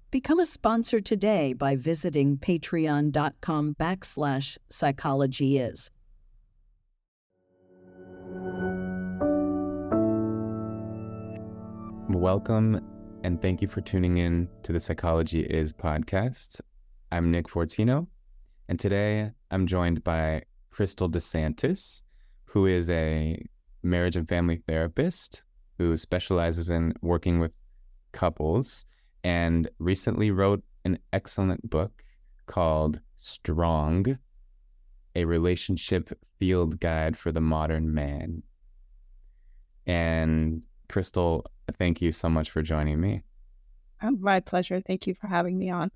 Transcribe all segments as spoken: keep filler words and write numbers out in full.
Become a sponsor today by visiting patreon.com backslash psychology is. Welcome, and thank you for tuning in to the Psychology Is podcast. I'm Nick Fortino, and today I'm joined by Crystal DeSantis, who is a marriage and family therapist who specializes in working with couples and recently wrote an excellent book called Strong, a relationship field guide for the modern man. And Crystal, thank you so much for joining me. Oh, my pleasure. Thank you for having me on.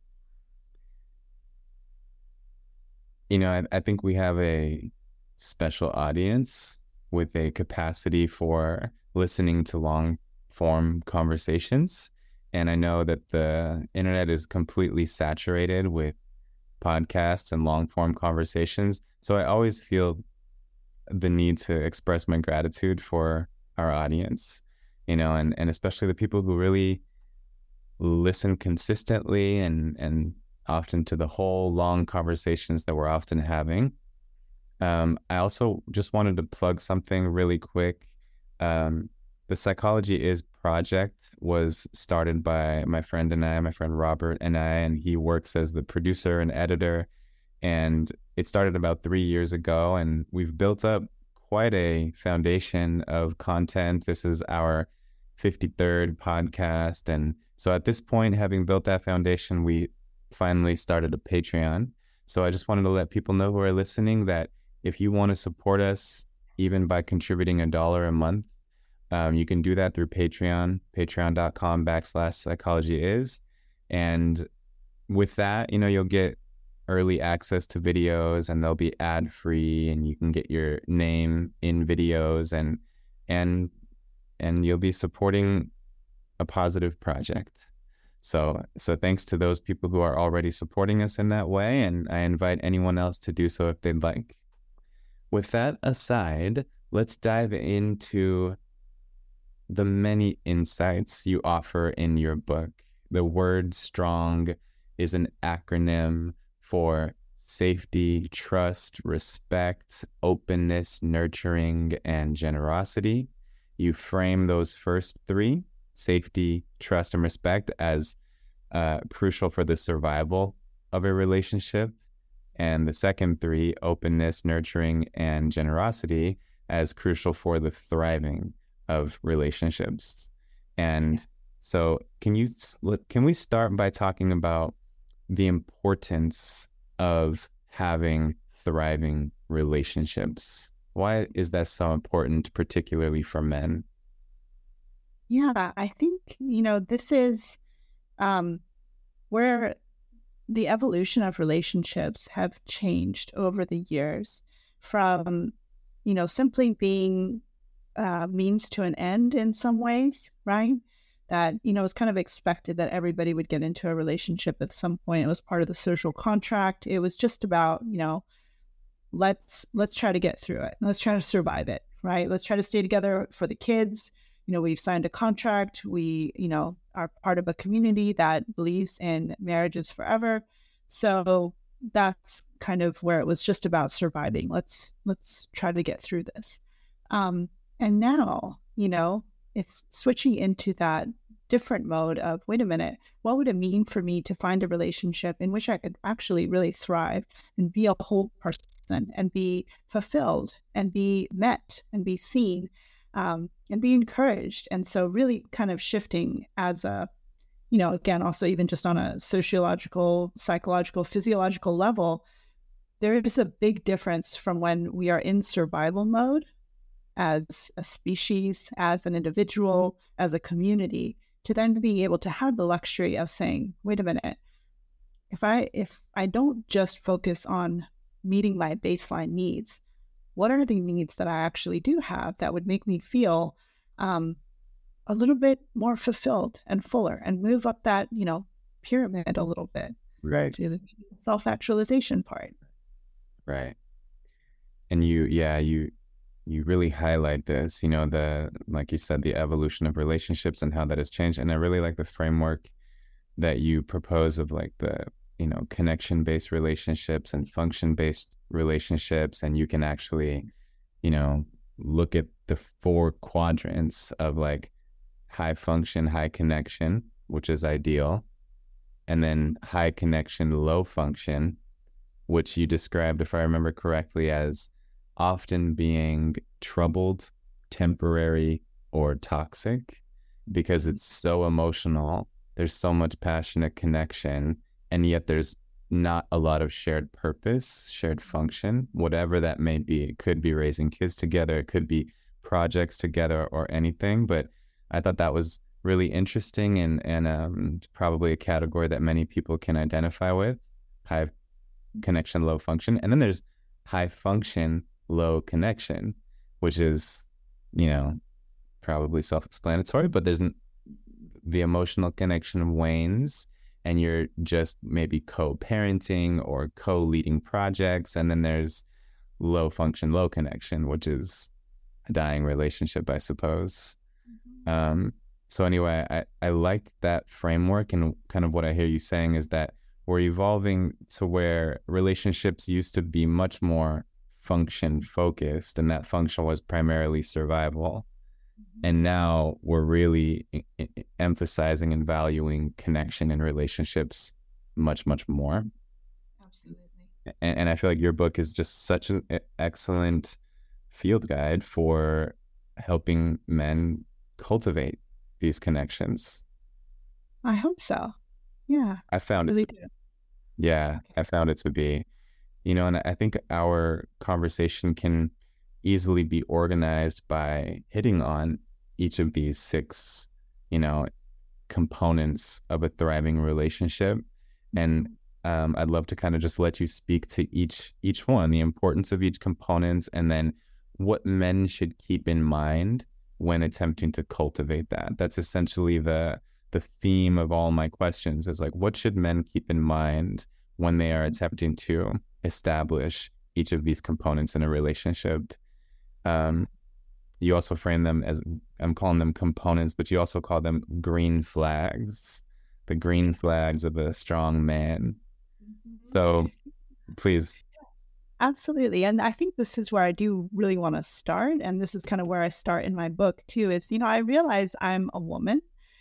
You know, I, I think we have a special audience with a capacity for listening to long form conversations. And I know that the internet is completely saturated with podcasts and long form conversations. So I always feel the need to express my gratitude for our audience, you know, and, and especially the people who really listen consistently and, and often to the whole long conversations that we're often having. Um, I also just wanted to plug something really quick. Um, the Psychology Is project was started by my friend and I, my friend Robert and I, and he works as the producer and editor. And it started about three years ago, and we've built up quite a foundation of content. This is our fifty-third podcast. And so at this point, having built that foundation, we finally started a Patreon. So I just wanted to let people know who are listening that if you want to support us, even by contributing a dollar a month, um, you can do that through Patreon, patreon.com backslash psychology is. And with that, you know, you'll get early access to videos, and they'll be ad free, and you can get your name in videos, and and and you'll be supporting a positive project. So so thanks to those people who are already supporting us in that way, and I invite anyone else to do so if they'd like. With that aside, let's dive into the many insights you offer in your book. The word STRONG is an acronym for safety, trust, respect, openness, nurturing, and generosity. You frame those first three, safety, trust, and respect, as uh, crucial for the survival of a relationship. And the second three, openness, nurturing, and generosity, as crucial for the thriving of relationships. And so can you can we start by talking about the importance of having thriving relationships? Why is that so important, particularly for men? Yeah, I think, you know, this is um, where the evolution of relationships have changed over the years from, you know, simply being uh, means to an end in some ways, right? That, you know, it's kind of expected that everybody would get into a relationship at some point. It was part of the social contract. It was just about, you know, let's let's try to get through it. Let's try to survive it, right? Let's try to stay together for the kids. You know, we've signed a contract. We, you know, are part of a community that believes in marriages forever. So that's kind of where it was just about surviving. Let's let's try to get through this. Um, and now, you know, it's switching into that different mode of, wait a minute, what would it mean for me to find a relationship in which I could actually really thrive and be a whole person and be fulfilled and be met and be seen um, and be encouraged? And so really kind of shifting as a, you know, again, also even just on a sociological, psychological, physiological level, there is a big difference from when we are in survival mode as a species, as an individual, as a community, to then being able to have the luxury of saying, wait a minute, if I if I don't just focus on meeting my baseline needs, what are the needs that I actually do have that would make me feel um, a little bit more fulfilled and fuller and move up that, you know, pyramid a little bit. Right. To the self-actualization part. Right. And you, yeah, you, you really highlight this, you know, the, like you said, the evolution of relationships and how that has changed. And I really like the framework that you propose of like the, you know, connection-based relationships and function-based relationships, and you can actually, you know, look at the four quadrants of like high function, high connection, which is ideal, and then high connection, low function, which you described, if I remember correctly, as often being troubled, temporary, or toxic, because it's so emotional. There's so much passionate connection, and yet there's not a lot of shared purpose, shared function, whatever that may be. It could be raising kids together, it could be projects together, or anything. But I thought that was really interesting, and and um, probably a category that many people can identify with: high connection, low function. And then there's high function, low connection, which is, you know, probably self-explanatory, but there's the emotional connection wanes, and you're just maybe co-parenting or co-leading projects. And then there's low function, low connection, which is a dying relationship, I suppose. Mm-hmm. Um, so anyway, I, I like that framework, and kind of what I hear you saying is that we're evolving to where relationships used to be much more function focused, and that function was primarily survival. And now we're really I- I- emphasizing and valuing connection and relationships much, much more. Absolutely. And, and I feel like your book is just such an excellent field guide for helping men cultivate these connections. I hope so. Yeah. I found really it. do. Yeah, okay. I found it to be, you know, and I think our conversation can easily be organized by hitting on each of these six, you know, components of a thriving relationship. And um, I'd love to kind of just let you speak to each each one, the importance of each component, and then what men should keep in mind when attempting to cultivate that. That's essentially the the theme of all my questions, is like, what should men keep in mind when they are attempting to establish each of these components in a relationship? Um, you also frame them as, I'm calling them components, but you also call them green flags, the green flags of a strong man. Mm-hmm. So please. Absolutely. And I think this is where I do really want to start. And this is kind of where I start in my book too, is, you know, I realize I'm a woman.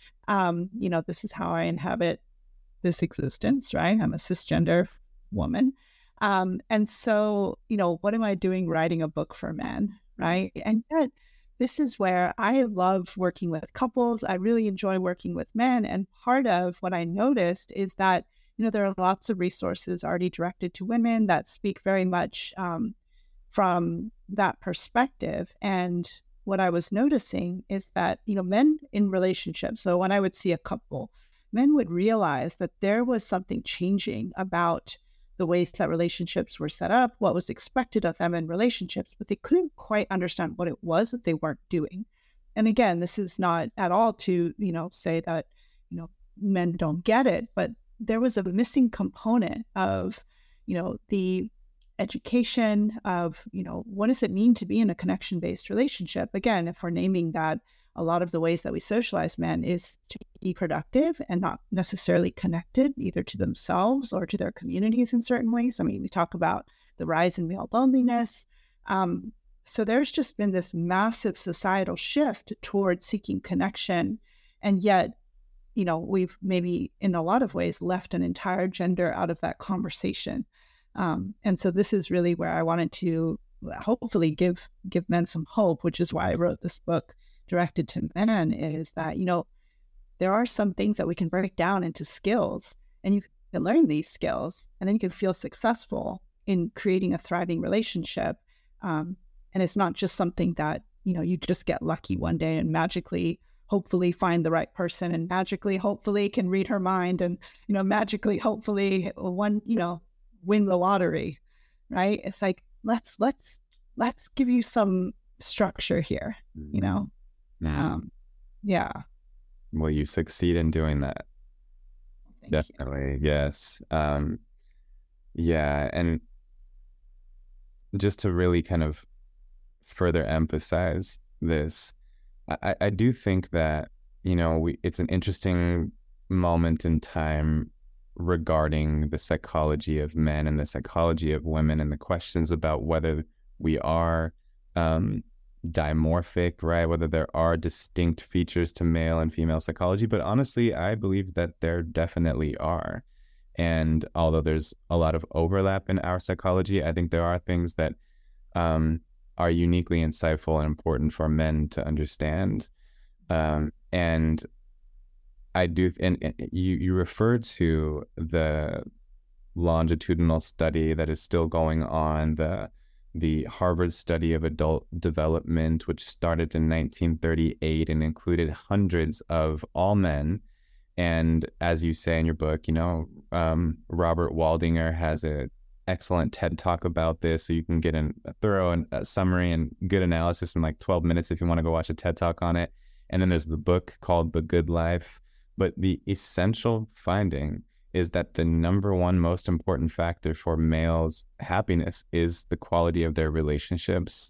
Um, you know, this is how I inhabit this existence, right? I'm a cisgender woman. Um, and so, you know, what am I doing writing a book for men, right? And yet, this is where I love working with couples. I really enjoy working with men. And part of what I noticed is that, you know, there are lots of resources already directed to women that speak very much um, from that perspective. And what I was noticing is that, you know, men in relationships, so when I would see a couple, men would realize that there was something changing about the ways that relationships were set up, what was expected of them in relationships, but they couldn't quite understand what it was that they weren't doing. And again, this is not at all to, you know, say that, you know, men don't get it, but there was a missing component of, you know, the education of, you know, what does it mean to be in a connection-based relationship? Again, if we're naming that, a lot of the ways that we socialize men is to be productive and not necessarily connected either to themselves or to their communities in certain ways. I mean, we talk about the rise in male loneliness. Um, so there's just been this massive societal shift towards seeking connection. And yet, you know, we've maybe in a lot of ways left an entire gender out of that conversation. Um, and so this is really where I wanted to hopefully give give men some hope, which is why I wrote this book directed to men, is that, you know, there are some things that we can break down into skills, and you can learn these skills, and then you can feel successful in creating a thriving relationship. Um, and it's not just something that, you know, you just get lucky one day and magically, hopefully find the right person, and magically, hopefully can read her mind, and, you know, magically, hopefully one, you know, win the lottery, right? It's like, let's, let's, let's give you some structure here, you know? Mm. Um, yeah. Will you succeed in doing that? Thank Definitely. You. Yes. Um, yeah. And just to really kind of further emphasize this, I, I do think that, you know, we, it's an interesting moment in time regarding the psychology of men and the psychology of women and the questions about whether we are um, dimorphic, right? Whether there are distinct features to male and female psychology. But honestly, I believe that there definitely are. And although there's a lot of overlap in our psychology, I think there are things that um, are uniquely insightful and important for men to understand. Um, and I do, and, and you, you refer to the longitudinal study that is still going on, the the Harvard study of adult development, which started in nineteen thirty-eight and included hundreds of all men. And as you say in your book, you know, um, Robert Waldinger has an excellent TED Talk about this, so you can get an, a thorough and a summary and good analysis in like twelve minutes if you want to go watch a TED Talk on it. And then there's the book called The Good Life. But the essential finding is that the number one most important factor for males' happiness is the quality of their relationships.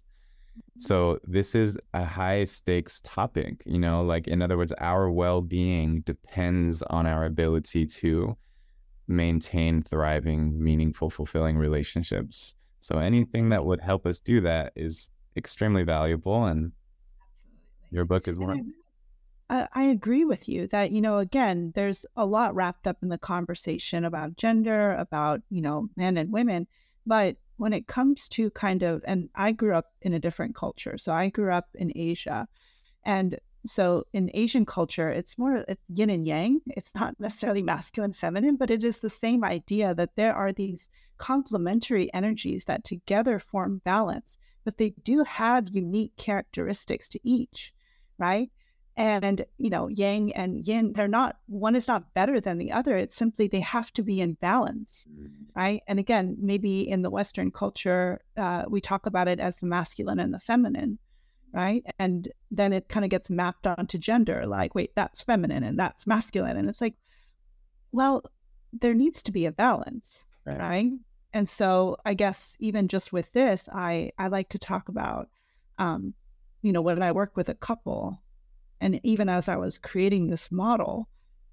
So this is a high stakes topic, you know, like in other words, our well-being depends on our ability to maintain thriving, meaningful, fulfilling relationships. So anything that would help us do that is extremely valuable. And Absolutely. Your book is one. I, I agree with you that, you know, again, there's a lot wrapped up in the conversation about gender, about, you know, men and women. But when it comes to kind of, and I grew up in a different culture. So I grew up in Asia. And so in Asian culture, it's more it's yin and yang. It's not necessarily masculine, feminine, but it is the same idea that there are these complementary energies that together form balance, but they do have unique characteristics to each, right? And, you know, yang and yin, they're not, one is not better than the other. It's simply they have to be in balance, right? And again, maybe in the Western culture, uh, we talk about it as the masculine and the feminine, right? And then it kind of gets mapped onto gender, like, wait, that's feminine and that's masculine. And it's like, well, there needs to be a balance, right? right? And so I guess even just with this, I, I like to talk about, um, you know, when I work with a couple, and even as I was creating this model,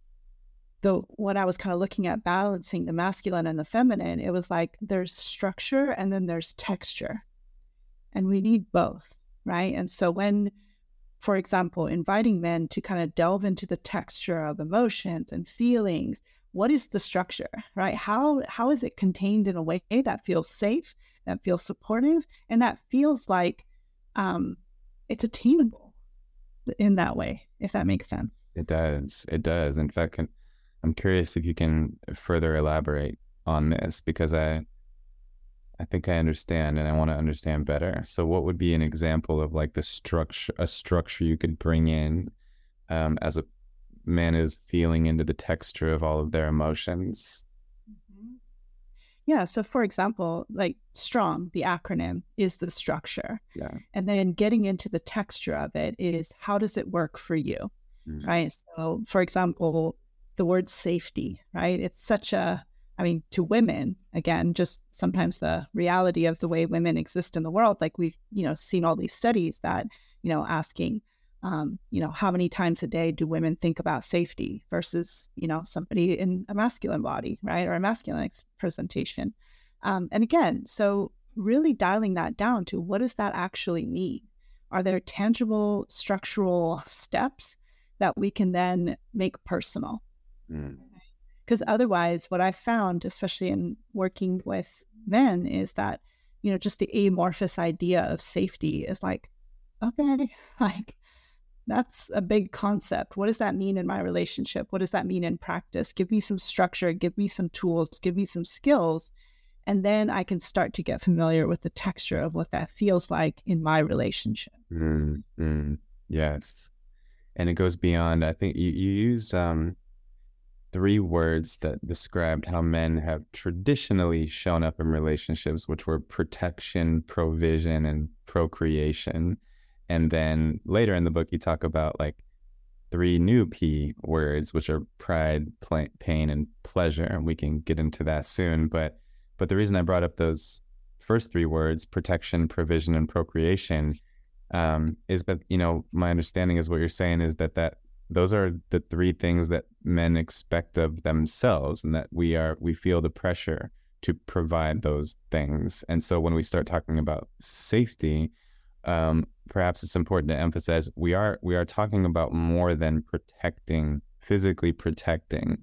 the when I was kind of looking at balancing the masculine and the feminine, it was like there's structure and then there's texture. And we need both, right? And so when, for example, inviting men to kind of delve into the texture of emotions and feelings, what is the structure, right? How how is it contained in a way that feels safe, that feels supportive, and that feels like um, it's attainable in that way, if that makes sense. It does. It does. In fact, can, I'm curious if you can further elaborate on this, because I I think I understand and I want to understand better. So what would be an example of like the structure, a structure you could bring in um, as a man is feeling into the texture of all of their emotions? Yeah. So for example, like STRONG, the acronym, is the structure. Yeah. And then getting into the texture of it is, how does it work for you? Mm-hmm. Right. So for example, the word safety, right? It's such a, I mean, to women, again, just sometimes the reality of the way women exist in the world, like we've, you know, seen all these studies that, you know, asking, Um, you know, how many times a day do women think about safety versus, you know, somebody in a masculine body, right? Or a masculine presentation. Um, and again, so really dialing that down to what does that actually mean? Are there tangible structural steps that we can then make personal? Because mm. otherwise, what I found, especially in working with men, is that, you know, just the amorphous idea of safety is like, okay, like, that's a big concept. What does that mean in my relationship? What does that mean in practice? Give me some structure, give me some tools, give me some skills, and then I can start to get familiar with the texture of what that feels like in my relationship. Mm-hmm. Yes. And it goes beyond, I think you, you used um, three words that described how men have traditionally shown up in relationships, which were protection, provision, and procreation. And then later in the book, you talk about like three new P words, which are pride, pl- pain, and pleasure. And we can get into that soon. But but the reason I brought up those first three words, protection, provision, and procreation, um, is that, you know, my understanding is what you're saying is that, that those are the three things that men expect of themselves, and that we are we feel the pressure to provide those things. And so when we start talking about safety, um, perhaps it's important to emphasize we are we are talking about more than protecting, physically protecting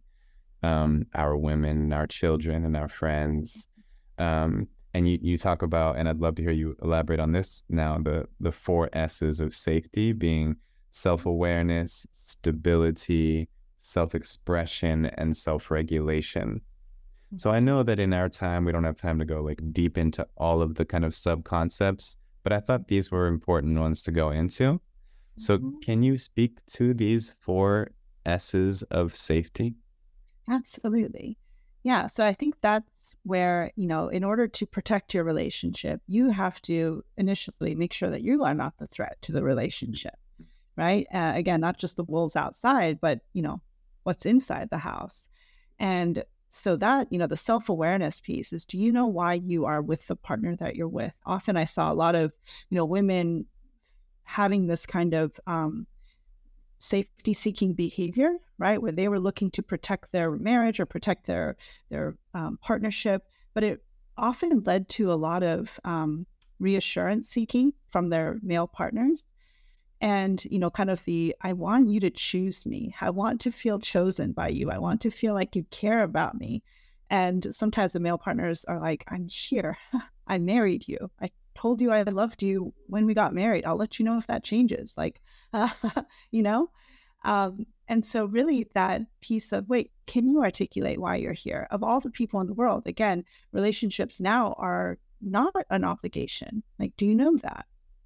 um, our women, our children, and our friends. Um, and you, you talk about, and I'd love to hear you elaborate on this now, the the four S's of safety being self-awareness, stability, self-expression, and self-regulation. So I know that in our time, we don't have time to go like deep into all of the kind of sub-concepts, but I thought these were important ones to go into. So can you speak to these four S's of safety? Absolutely. Yeah. So I think that's where, you know, in order to protect your relationship, you have to initially make sure that you are not the threat to the relationship, right? Uh, again, not just the wolves outside, but, you know, what's inside the house. And so that, you know, the self-awareness piece is, do you know why you are with the partner that you're with? Often I saw a lot of, you know, women having this kind of um, safety-seeking behavior, right? Where they were looking to protect their marriage or protect their, their um, partnership, but it often led to a lot of um, reassurance seeking from their male partners. And, you know, kind of the, I want you to choose me. I want to feel chosen by you. I want to feel like you care about me. And sometimes the male partners are like, I'm here. I married you. I told you I loved you when we got married. I'll let you know if that changes. Like, uh, you know? Um, and so really that piece of, wait, can you articulate why you're here? Of all the people in the world, again, relationships now are not an obligation. Like, do you know that?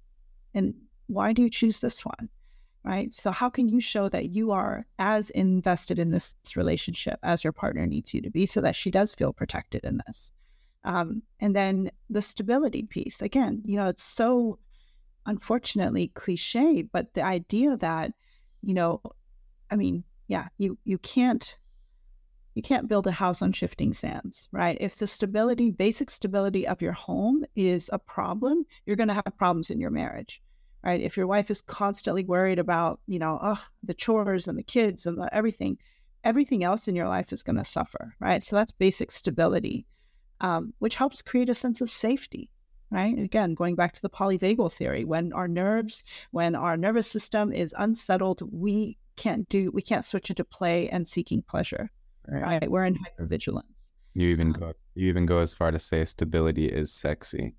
And why do you choose this one, right? So how can you show that you are as invested in this relationship as your partner needs you to be so that she does feel protected in this? Um, and then the stability piece, again, you know, it's so unfortunately cliche, but the idea that, you know, I mean, yeah, you, you can't, you can't build a house on shifting sands, right? If the stability, basic stability of your home is a problem, you're going to have problems in your marriage. Right? If your wife is constantly worried about, you know, oh, the chores and the kids and the, everything, everything else in your life is going to suffer, right? So that's basic stability, um, which helps create a sense of safety, right? Again, going back to the polyvagal theory, when our nerves, when our nervous system is unsettled, we can't do, we can't switch into play and seeking pleasure, right? right? We're in hypervigilance. You even go, you even go as far to say stability is sexy.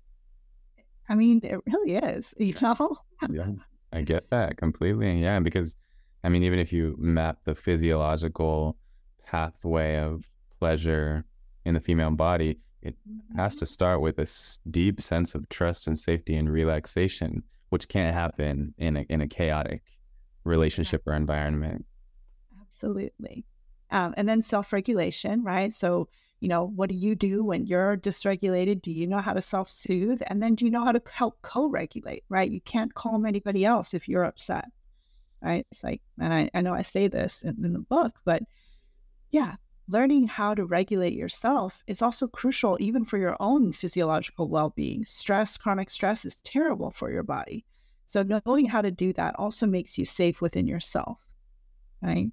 I mean, it really is, you know? Yeah, I get that completely. Yeah, because, I mean, even if you map the physiological pathway of pleasure in the female body, it mm-hmm. has to start with a deep sense of trust and safety and relaxation, which can't happen in a, in a chaotic relationship yeah. or environment. Absolutely. Um, and then self-regulation, right? So, you know, what do you do when you're dysregulated? Do you know how to self-soothe? And then do you know how to help co-regulate, right? You can't calm anybody else if you're upset, right? It's like, and I, I know I say this in, in the book, but yeah, learning how to regulate yourself is also crucial even for your own physiological well-being. Stress, chronic stress is terrible for your body. So knowing how to do that also makes you safe within yourself, right?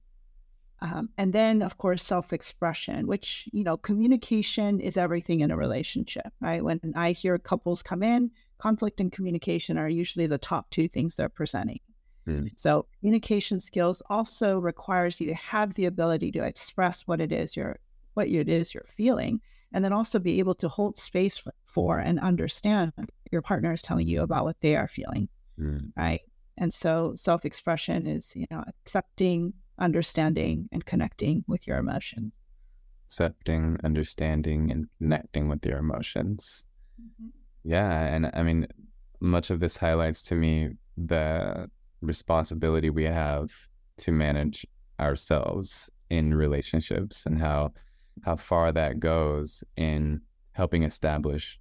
Um, and then, of course, self-expression, which, you know, communication is everything in a relationship, right? When I hear couples come in, conflict and communication are usually the top two things they're presenting. Mm. So communication skills also requires you to have the ability to express what it is you're, what it is you're feeling, and then also be able to hold space for and understand what your partner is telling you about what they are feeling, mm. right? And so self-expression is, you know, accepting, understanding, and connecting with your emotions. Accepting, understanding, and connecting with your emotions. Mm-hmm. Yeah. And I mean, much of this highlights to me the responsibility we have to manage ourselves in relationships and how how far that goes in helping establish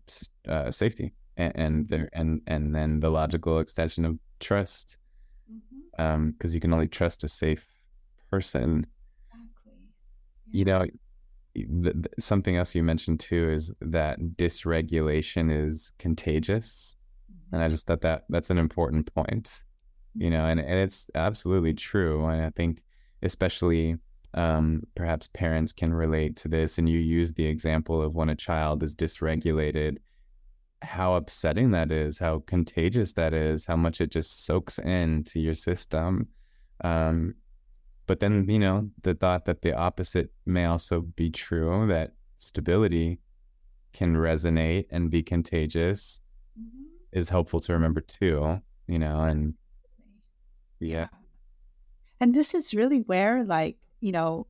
uh, safety and and, there, and and then the logical extension of trust. Mm-hmm. Um, because you can only trust a safe person. Exactly. Yeah. You know, th- th- something else you mentioned too is that dysregulation is contagious, mm-hmm. and I just thought that that's an important point. you know, and, and it's absolutely true. And I think especially um, perhaps parents can relate to this. And you use the example of when a child is dysregulated, how upsetting that is, how contagious that is, how much it just soaks into your system. Um, but then, you know, the thought that the opposite may also be true, that stability can resonate and be contagious, mm-hmm. is helpful to remember too, you know, and yeah. yeah. And this is really where, like, you know,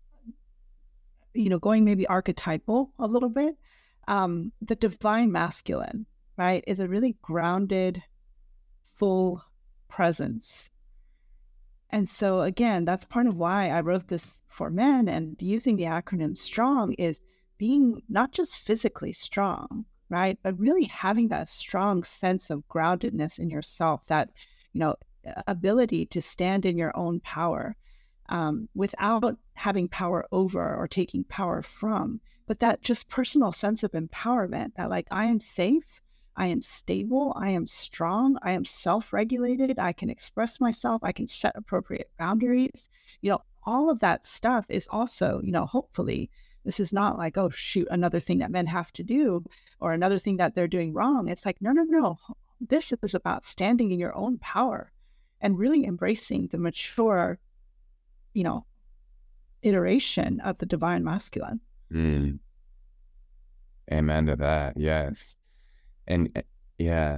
you know, going maybe archetypal a little bit, um, the divine masculine, right, is a really grounded, full presence. And so again, that's part of why I wrote this for men, and using the acronym STRONG is being not just physically strong, right, but really having that strong sense of groundedness in yourself, that, you know, ability to stand in your own power, um, without having power over or taking power from, but that just personal sense of empowerment, that like, I am safe, I am stable, I am strong, I am self-regulated, I can express myself, I can set appropriate boundaries. You know, all of that stuff is also, you know, hopefully, this is not like, oh, shoot, another thing that men have to do or another thing that they're doing wrong. It's like, no, no, no. This is about standing in your own power and really embracing the mature, you know, iteration of the divine masculine. Mm. Amen to that. Yes. And yeah,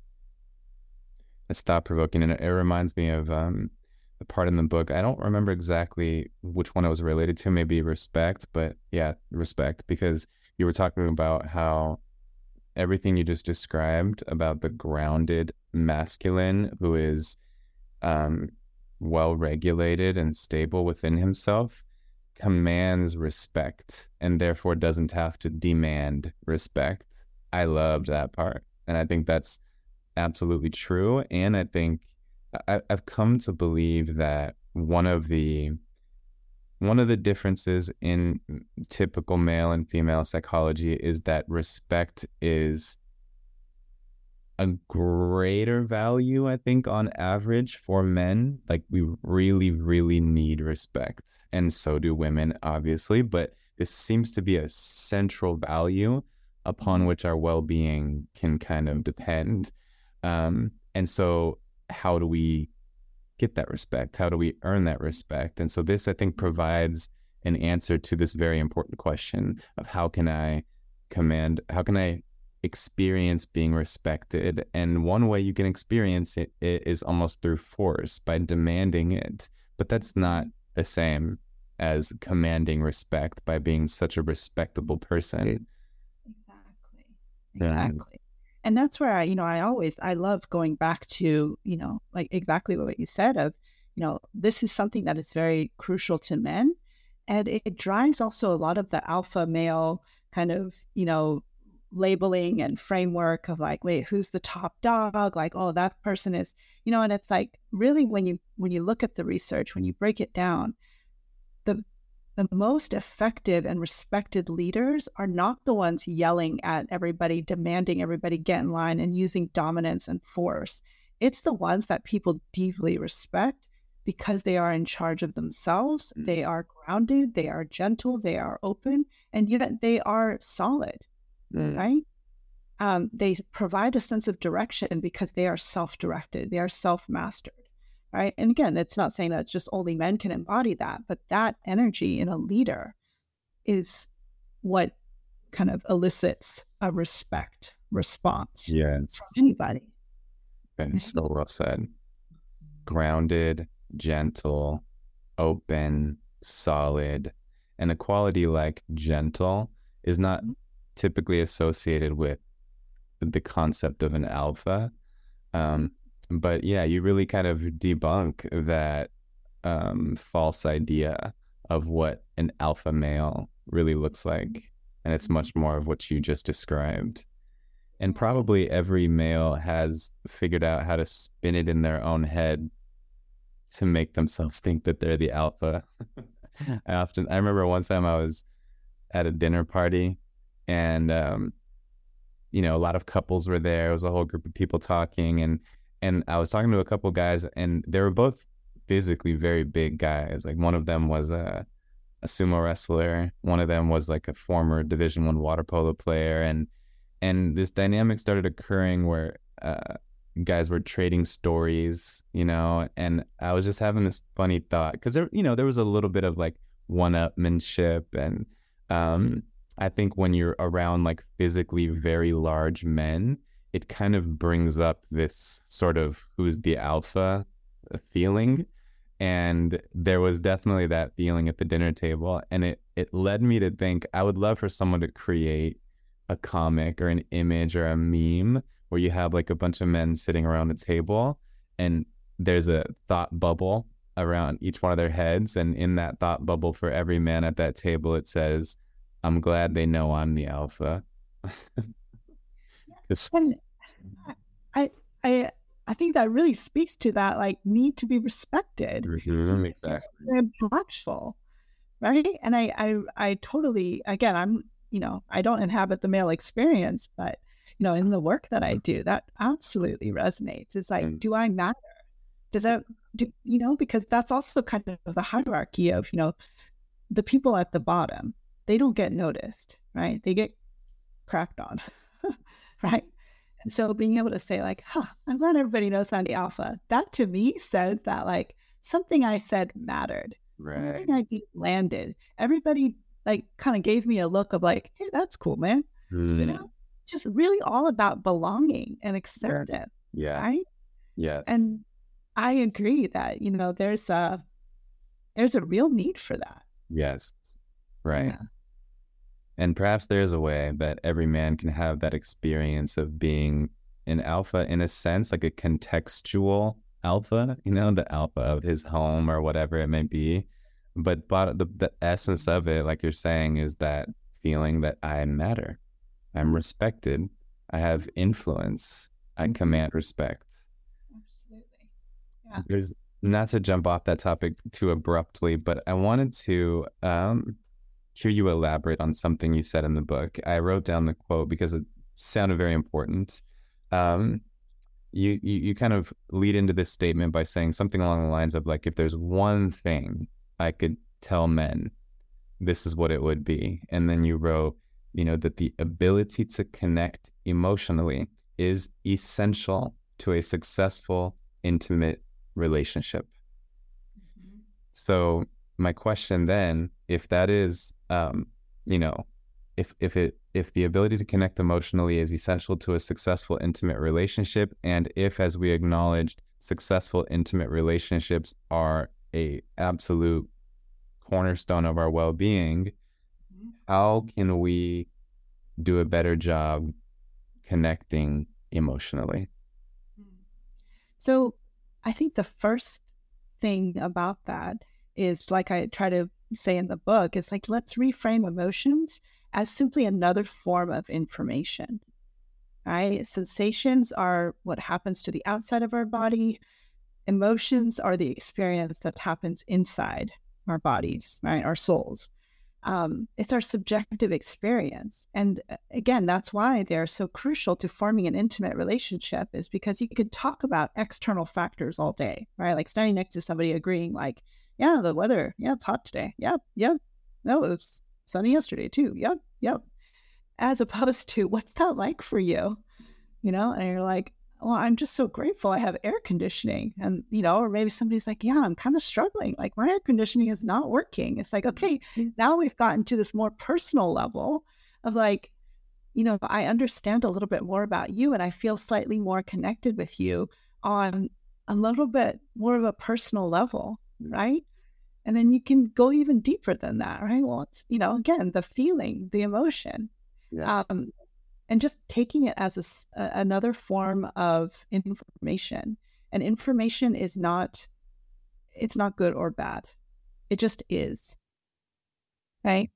it's thought provoking. And it, it reminds me of um, the part in the book. I don't remember exactly which one it was related to, maybe respect, but yeah, respect, because you were talking about how everything you just described about the grounded masculine who is um, well-regulated and stable within himself commands respect and therefore doesn't have to demand respect. I loved that part. And I think that's absolutely true. And I think I, I've come to believe that one of the one of the differences in typical male and female psychology is that respect is a greater value, I think, on average for men. Like, we really, really need respect. And so do women, obviously. But this seems to be a central value upon which our well-being can kind of depend. Um, and so how do we get that respect? How do we earn that respect? And so this, I think, provides an answer to this very important question of how can I command, how can I experience being respected? And one way you can experience it, it is almost through force, by demanding it. But that's not the same as commanding respect by being such a respectable person. Exactly. Exactly. Yeah. And that's where I, you know, I always, I love going back to, you know, like exactly what you said of, you know, this is something that is very crucial to men. And it drives also a lot of the alpha male kind of, you know, labeling and framework of like, wait, who's the top dog? Like, oh, that person is, you know, and it's like, really, when you, when you look at the research, when you break it down, the The most effective and respected leaders are not the ones yelling at everybody, demanding everybody get in line and using dominance and force. It's the ones that people deeply respect because they are in charge of themselves. Mm. They are grounded, they are gentle, they are open, and yet they are solid, mm. right? Um, they provide a sense of direction because they are self-directed, they are self-mastered. Right. And again, it's not saying that just only men can embody that, but that energy in a leader is what kind of elicits a respect response yeah. from anybody. And so well said. Grounded, gentle, open, solid. And a quality like gentle is not mm-hmm. typically associated with the concept of an alpha. Um, But yeah, you really kind of debunk that um, false idea of what an alpha male really looks like. And it's much more of what you just described. And probably every male has figured out how to spin it in their own head to make themselves think that they're the alpha. I often, I remember one time I was at a dinner party and, um, you know, a lot of couples were there. It was a whole group of people talking, and And I was talking to a couple guys, and they were both physically very big guys. Like one of them was a, a sumo wrestler. One of them was like a former Division One water polo player. And and this dynamic started occurring where uh, guys were trading stories, you know, and I was just having this funny thought because there, you know, there was a little bit of like one-upmanship. And um, I think when you're around like physically very large men, it kind of brings up this sort of who's the alpha feeling. And there was definitely that feeling at the dinner table. And it, it led me to think I would love for someone to create a comic or an image or a meme where you have like a bunch of men sitting around a table and there's a thought bubble around each one of their heads. And in that thought bubble for every man at that table, it says, I'm glad they know I'm the alpha. And I, I, I think that really speaks to that like need to be respected. Mm-hmm, exactly. They're impactful, right? And I, I, I totally. Again, I'm, you know, I don't inhabit the male experience, but you know, in the work that I do, that absolutely resonates. It's like, mm. do I matter? Does that, do you know? Because that's also kind of the hierarchy of, you know, the people at the bottom. They don't get noticed, right? They get crapped on, right? And so being able to say like, huh, I'm glad everybody knows I'm the alpha. That to me says that like something I said mattered. Right. Something I did landed. Everybody like kind of gave me a look of like, hey, that's cool, man. Mm. You know, just really all about belonging and acceptance. Yeah. Right. Yes. And I agree that, you know, there's a, there's a real need for that. Yes. Right. Yeah. And perhaps there's a way that every man can have that experience of being an alpha in a sense, like a contextual alpha, you know, the alpha of his home or whatever it may be. But, but the, the essence of it, like you're saying, is that feeling that I matter. I'm respected. I have influence. I command respect. Absolutely. Yeah. There's not to jump off that topic too abruptly, but I wanted to um, hear you elaborate on something you said in the book. I wrote down the quote because it sounded very important. Um, you, you you kind of lead into this statement by saying something along the lines of like, if there's one thing I could tell men, this is what it would be. And then you wrote, you know, that the ability to connect emotionally is essential to a successful, intimate relationship. Mm-hmm. So my question then, if that is, um, you know, if if it if the ability to connect emotionally is essential to a successful, intimate relationship, and if, as we acknowledged, successful, intimate relationships are a absolute cornerstone of our well-being, mm-hmm. how can we do a better job connecting emotionally? So I think the first thing about that is, like I try to say in the book, it's like, let's reframe emotions as simply another form of information, right? Sensations are what happens to the outside of our body. Emotions are the experience that happens inside our bodies, right? Our souls. Um, it's our subjective experience. And again, that's why they're so crucial to forming an intimate relationship, is because you could talk about external factors all day, right? Like standing next to somebody agreeing like, yeah, the weather, yeah, it's hot today. Yep, yep. No, it was sunny yesterday too. Yep, yep. As opposed to, what's that like for you? You know, and you're like, well, I'm just so grateful I have air conditioning. And, you know, or maybe somebody's like, yeah, I'm kind of struggling. Like my air conditioning is not working. It's like, okay, now we've gotten to this more personal level of like, you know, I understand a little bit more about you and I feel slightly more connected with you on a little bit more of a personal level, right? And then you can go even deeper than that, right? Well, it's, you know, again, the feeling, the emotion. Yeah. Um, And just taking it as a, a, another form of information. And information is not, it's not good or bad. It just is. Right?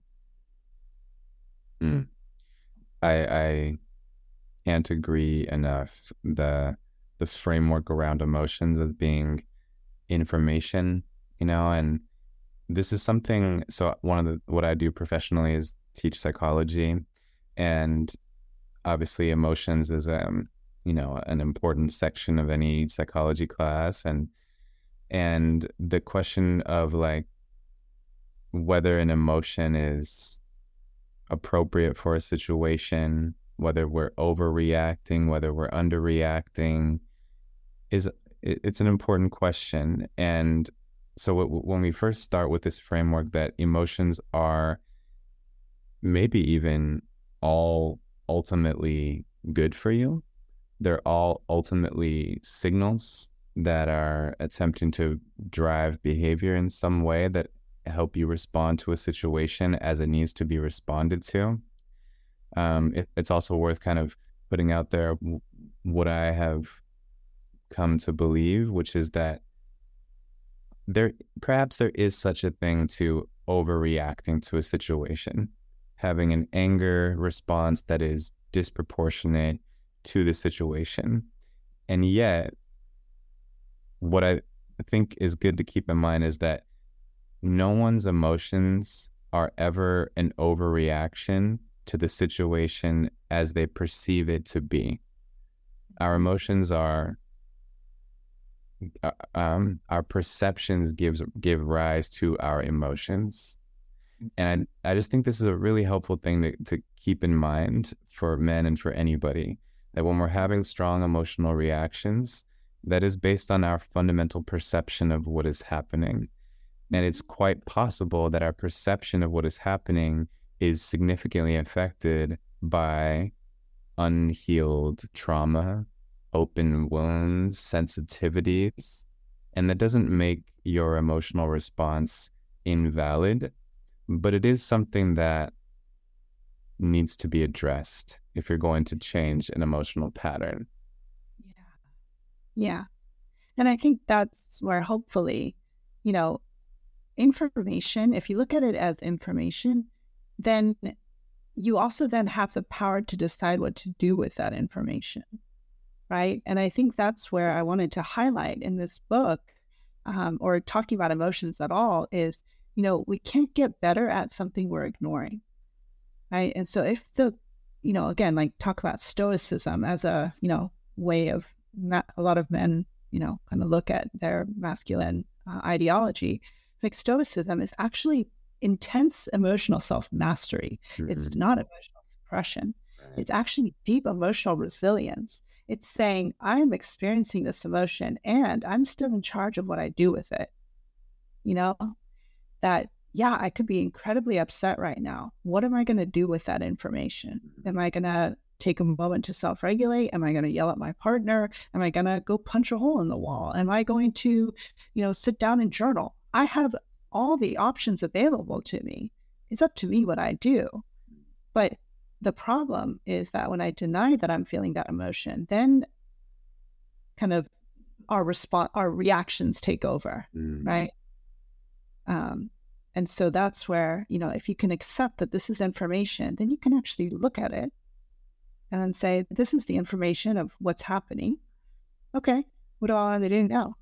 Mm. I I can't agree enough. The this framework around emotions as being information, you know, and this is something, so one of the, what I do professionally is teach psychology. And obviously emotions is um, you know, an important section of any psychology class. And and the question of like whether an emotion is appropriate for a situation, whether we're overreacting, whether we're underreacting, is it, it's an important question. And so w- when we first start with this framework that emotions are maybe even all ultimately good for you, they're all ultimately signals that are attempting to drive behavior in some way that help you respond to a situation as it needs to be responded to. Um, it, it's also worth kind of putting out there what I have come to believe, which is that there perhaps there is such a thing to overreacting to a situation, having an anger response that is disproportionate to the situation. And yet, what I think is good to keep in mind is that no one's emotions are ever an overreaction to the situation as they perceive it to be. Our emotions are, uh, um, our perceptions gives give rise to our emotions. And I, I just think this is a really helpful thing to, to keep in mind for men and for anybody, that when we're having strong emotional reactions, that is based on our fundamental perception of what is happening. And it's quite possible that our perception of what is happening is significantly affected by unhealed trauma, open wounds, sensitivities. And that doesn't make your emotional response invalid, but it is something that needs to be addressed if you're going to change an emotional pattern. Yeah. Yeah. And I think that's where hopefully, you know, information, if you look at it as information, then you also then have the power to decide what to do with that information, right? And I think that's where I wanted to highlight in this book, um, or talking about emotions at all, is, you know, we can't get better at something we're ignoring, right? And so if the, you know, again, like talk about stoicism as a, you know, way of, ma- a lot of men, you know, kind of look at their masculine uh, ideology. Like stoicism is actually intense emotional self-mastery. Mm-hmm. It's not emotional suppression. Right. It's actually deep emotional resilience. It's saying, I'm experiencing this emotion and I'm still in charge of what I do with it. You know, that, yeah, I could be incredibly upset right now. What am I going to do with that information? Mm-hmm. Am I going to take a moment to self-regulate? Am I going to yell at my partner? Am I going to go punch a hole in the wall? Am I going to, you know, sit down and journal? I have all the options available to me. It's up to me what I do. But the problem is that when I deny that I'm feeling that emotion, then kind of our response, our reactions take over, mm. right? Um, and so that's where, you know, if you can accept that this is information, then you can actually look at it and then say, this is the information of what's happening. Okay, what do I want to do now?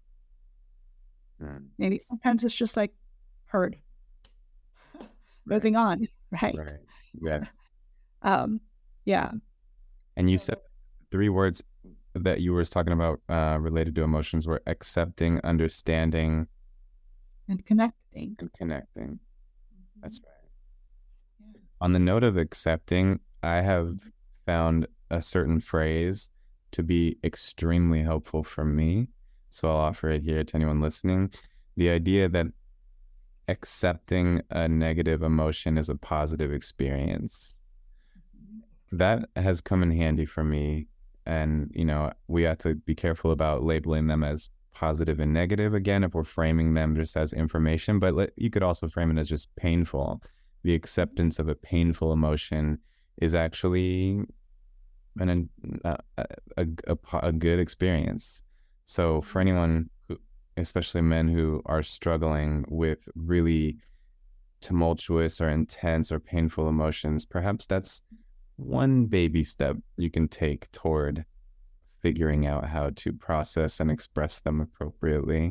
Maybe sometimes it's just like heard, right. Moving on, right? Right. Yeah. um, yeah. And you said three words that you were talking about uh, related to emotions were accepting, understanding, and connecting. And connecting. Mm-hmm. That's right. Yeah. On the note of accepting, I have found a certain phrase to be extremely helpful for me. So I'll offer it here to anyone listening. The idea that accepting a negative emotion is a positive experience. That has come in handy for me. And, you know, we have to be careful about labeling them as positive and negative again, if we're framing them just as information, but let, you could also frame it as just painful. The acceptance of a painful emotion is actually an, a, a, a, a, a good experience. So for anyone, who, especially men who are struggling with really tumultuous or intense or painful emotions, perhaps that's one baby step you can take toward figuring out how to process and express them appropriately.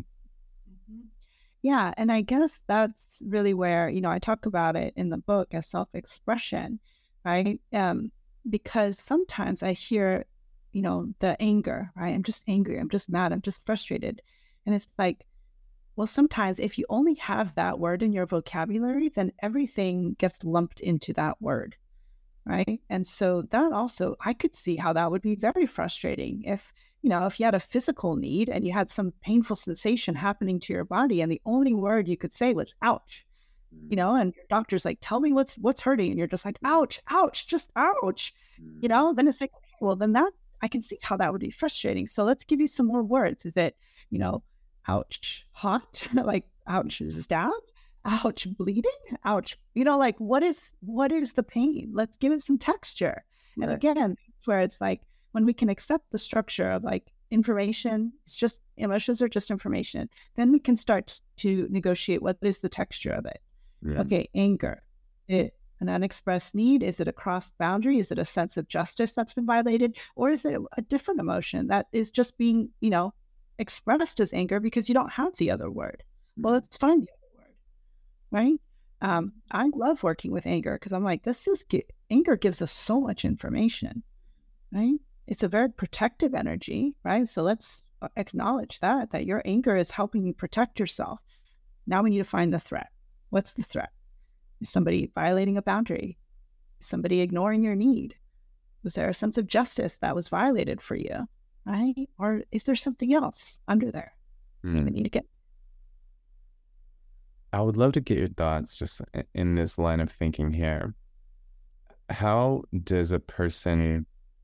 Yeah, and I guess that's really where, you know, I talk about it in the book as self-expression, right? Um, because sometimes I hear you know, the anger, right? I'm just angry. I'm just mad. I'm just frustrated. And it's like, well, sometimes if you only have that word in your vocabulary, then everything gets lumped into that word, right? And so that also, I could see how that would be very frustrating if, you know, if you had a physical need and you had some painful sensation happening to your body and the only word you could say was ouch, you know, and your doctor's like, tell me what's what's hurting. And you're just like, ouch, ouch, just ouch, you know, then it's like, okay, well, then that, I can see how that would be frustrating. So let's give you some more words. Is it, you know, ouch, hot, like ouch, stab, ouch, bleeding, ouch, you know, like what is, what is the pain? Let's give it some texture. And Right. again, where it's like, when we can accept the structure of like information, it's just emotions are just information, then we can start to negotiate what is the texture of it. Yeah. Okay, anger, it an unexpressed need? Is it a crossed boundary? Is it a sense of justice that's been violated? Or is it a different emotion that is just being, you know, expressed as anger because you don't have the other word? Well, let's find the other word, right? Um, I love working with anger because I'm like, this is, anger gives us so much information, right? It's a very protective energy, right? So let's acknowledge that, that your anger is helping you protect yourself. Now we need to find the threat. What's the threat? Is somebody violating a boundary? Is somebody ignoring your need? Was there a sense of justice that was violated for you, right? Or is there something else under there Mm. we need to get? I would love to get your thoughts just in this line of thinking here. How does a person,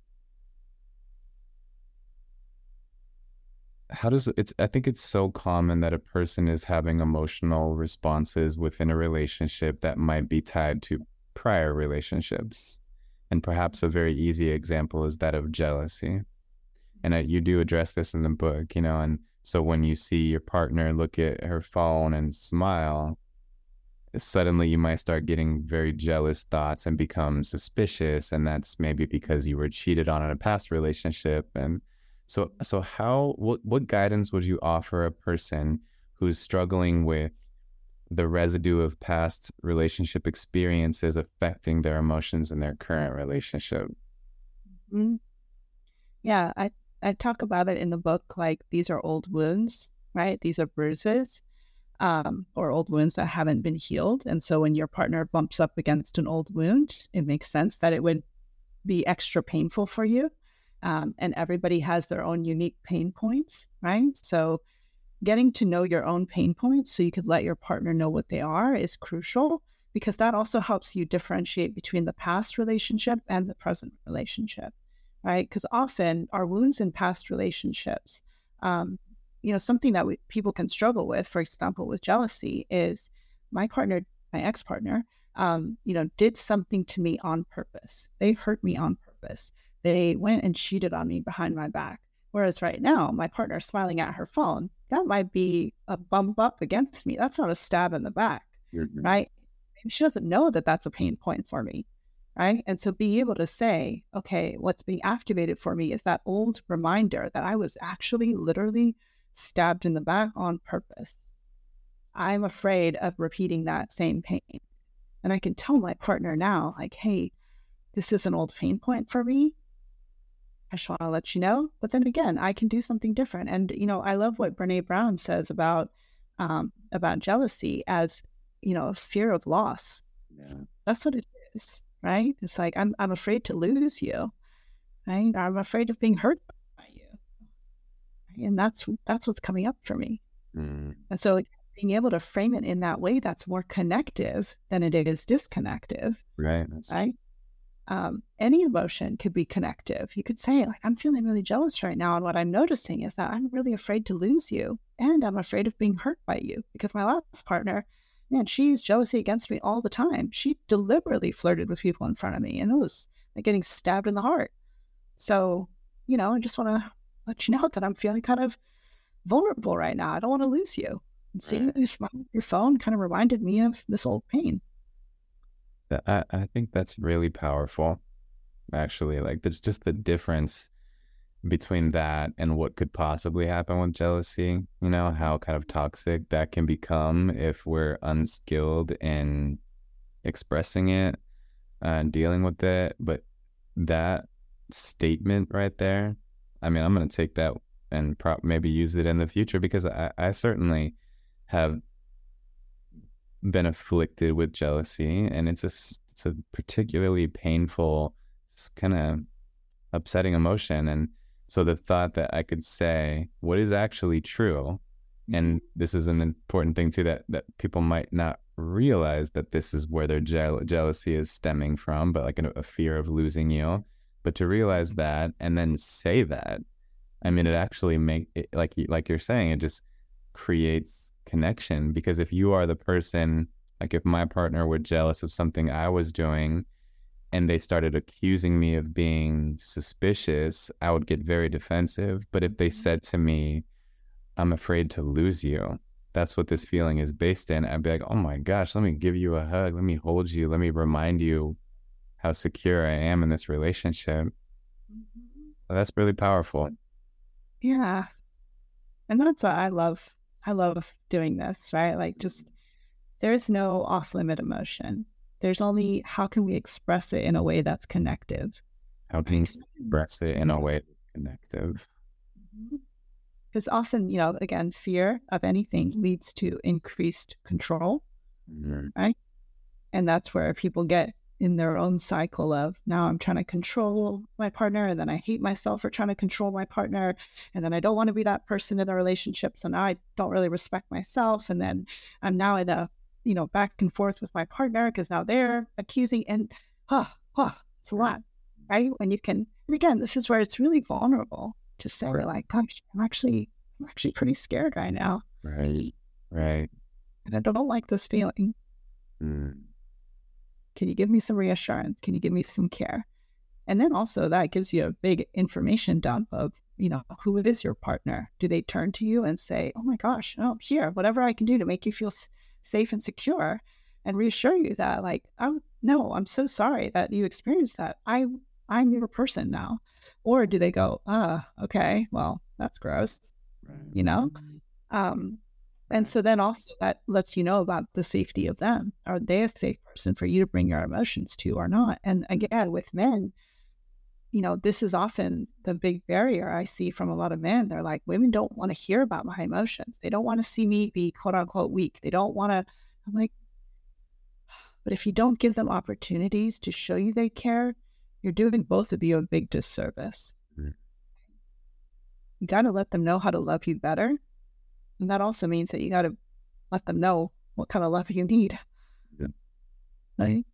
how does it's, I think it's so common that a person is having emotional responses within a relationship that might be tied to prior relationships. And perhaps a very easy example is that of jealousy. And I, you do address this in the book, you know, and so when you see your partner look at her phone and smile, suddenly you might start getting very jealous thoughts and become suspicious. And that's maybe because you were cheated on in a past relationship. And so, so how, what, what guidance would you offer a person who's struggling with the residue of past relationship experiences affecting their emotions in their current relationship? Mm-hmm. Yeah, I, I talk about it in the book, like these are old wounds, right? These are bruises um, or old wounds that haven't been healed. And so when your partner bumps up against an old wound, it makes sense that it would be extra painful for you. Um, and everybody has their own unique pain points, right? So getting to know your own pain points so you could let your partner know what they are is crucial, because that also helps you differentiate between the past relationship and the present relationship. Right? Because often our wounds in past relationships, um, you know, something that we, people can struggle with, for example, with jealousy is my partner, my ex-partner, um, you know, did something to me on purpose. They hurt me on purpose. They went and cheated on me behind my back. Whereas right now, my partner smiling at her phone, that might be a bump up against me. That's not a stab in the back, Mm-hmm. right? Maybe she doesn't know that that's a pain point for me. Right. And so being able to say, okay, what's being activated for me is that old reminder that I was actually literally stabbed in the back on purpose. I'm afraid of repeating that same pain. And I can tell my partner now, like, hey, this is an old pain point for me. I just want to let you know. But then again, I can do something different. And, you know, I love what Brene Brown says about um, about jealousy as, you know, a fear of loss. Yeah. That's what it is. Right? It's like, I'm I'm afraid to lose you, right? I'm afraid of being hurt by you. And that's that's what's coming up for me. Mm. And so being able to frame it in that way, that's more connective than it is disconnective, Right. That's right? Um, any emotion could be connective. You could say, like, I'm feeling really jealous right now. And what I'm noticing is that I'm really afraid to lose you. And I'm afraid of being hurt by you because my last partner, man, she used jealousy against me all the time. She deliberately flirted with people in front of me, and it was like getting stabbed in the heart. So, you know, I just want to let you know that I'm feeling kind of vulnerable right now. I don't want to lose you. And seeing Right. you smile on your phone kind of reminded me of this old pain. That- I, I think that's really powerful, actually. Like, there's just the difference between that and what could possibly happen with jealousy, you know, how kind of toxic that can become if we're unskilled in expressing it and dealing with it. But that statement right there. I mean, I'm going to take that and pro- maybe use it in the future, because I, I certainly have been afflicted with jealousy, and it's a, it's a particularly painful, kind of upsetting emotion. And so the thought that I could say what is actually true, and this is an important thing too, that, that people might not realize that this is where their je- jealousy is stemming from, but like a, a fear of losing you. But to realize that and then say that, I mean, it actually make it, like like you're saying, it just creates connection. Because if you are the person, like if my partner were jealous of something I was doing and they started accusing me of being suspicious, I would get very defensive. But if they said to me, I'm afraid to lose you, that's what this feeling is based in, I'd be like, oh my gosh, let me give you a hug. Let me hold you. Let me remind you how secure I am in this relationship. So that's really powerful. Yeah. And that's why I love, I love doing this, right? Like, just, there's no off limit emotion. There's only, how can we express it in a way that's connective? How can you express it in a way that's connective? Because often, you know, again, fear of anything leads to increased control, mm-hmm. right? And that's where people get in their own cycle of, now I'm trying to control my partner, and then I hate myself for trying to control my partner, and then I don't want to be that person in a relationship, so now I don't really respect myself, and then I'm now in a, you know, back and forth with my partner because now they're accusing, and huh, huh, it's a lot, right? When you can, and again, this is where it's really vulnerable to say, like, gosh, I'm actually, I'm actually pretty scared right now. Right, right. And I don't like this feeling. Mm. Can you give me some reassurance? Can you give me some care? And then also that gives you a big information dump of, you know, who is your partner? Do they turn to you and say, oh my gosh, oh, here, whatever I can do to make you feel s- safe and secure, and reassure you that, like, oh, no, I'm so sorry that you experienced that. I, I'm your person now. Or do they go, ah, okay, well, that's gross, right. you know? Um, And so then also that lets you know about the safety of them. Are they a safe person for you to bring your emotions to or not? And again, with men, you know, this is often the big barrier I see from a lot of men. They're like, women don't want to hear about my emotions. They don't want to see me be quote unquote weak. They don't want to, I'm like, but if you don't give them opportunities to show you they care, you're doing both of you a big disservice. Mm-hmm. You got to let them know how to love you better. And that also means that you got to let them know what kind of love you need. Yeah. Right?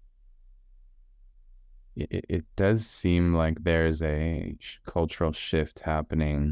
It, it does seem like there's a cultural shift happening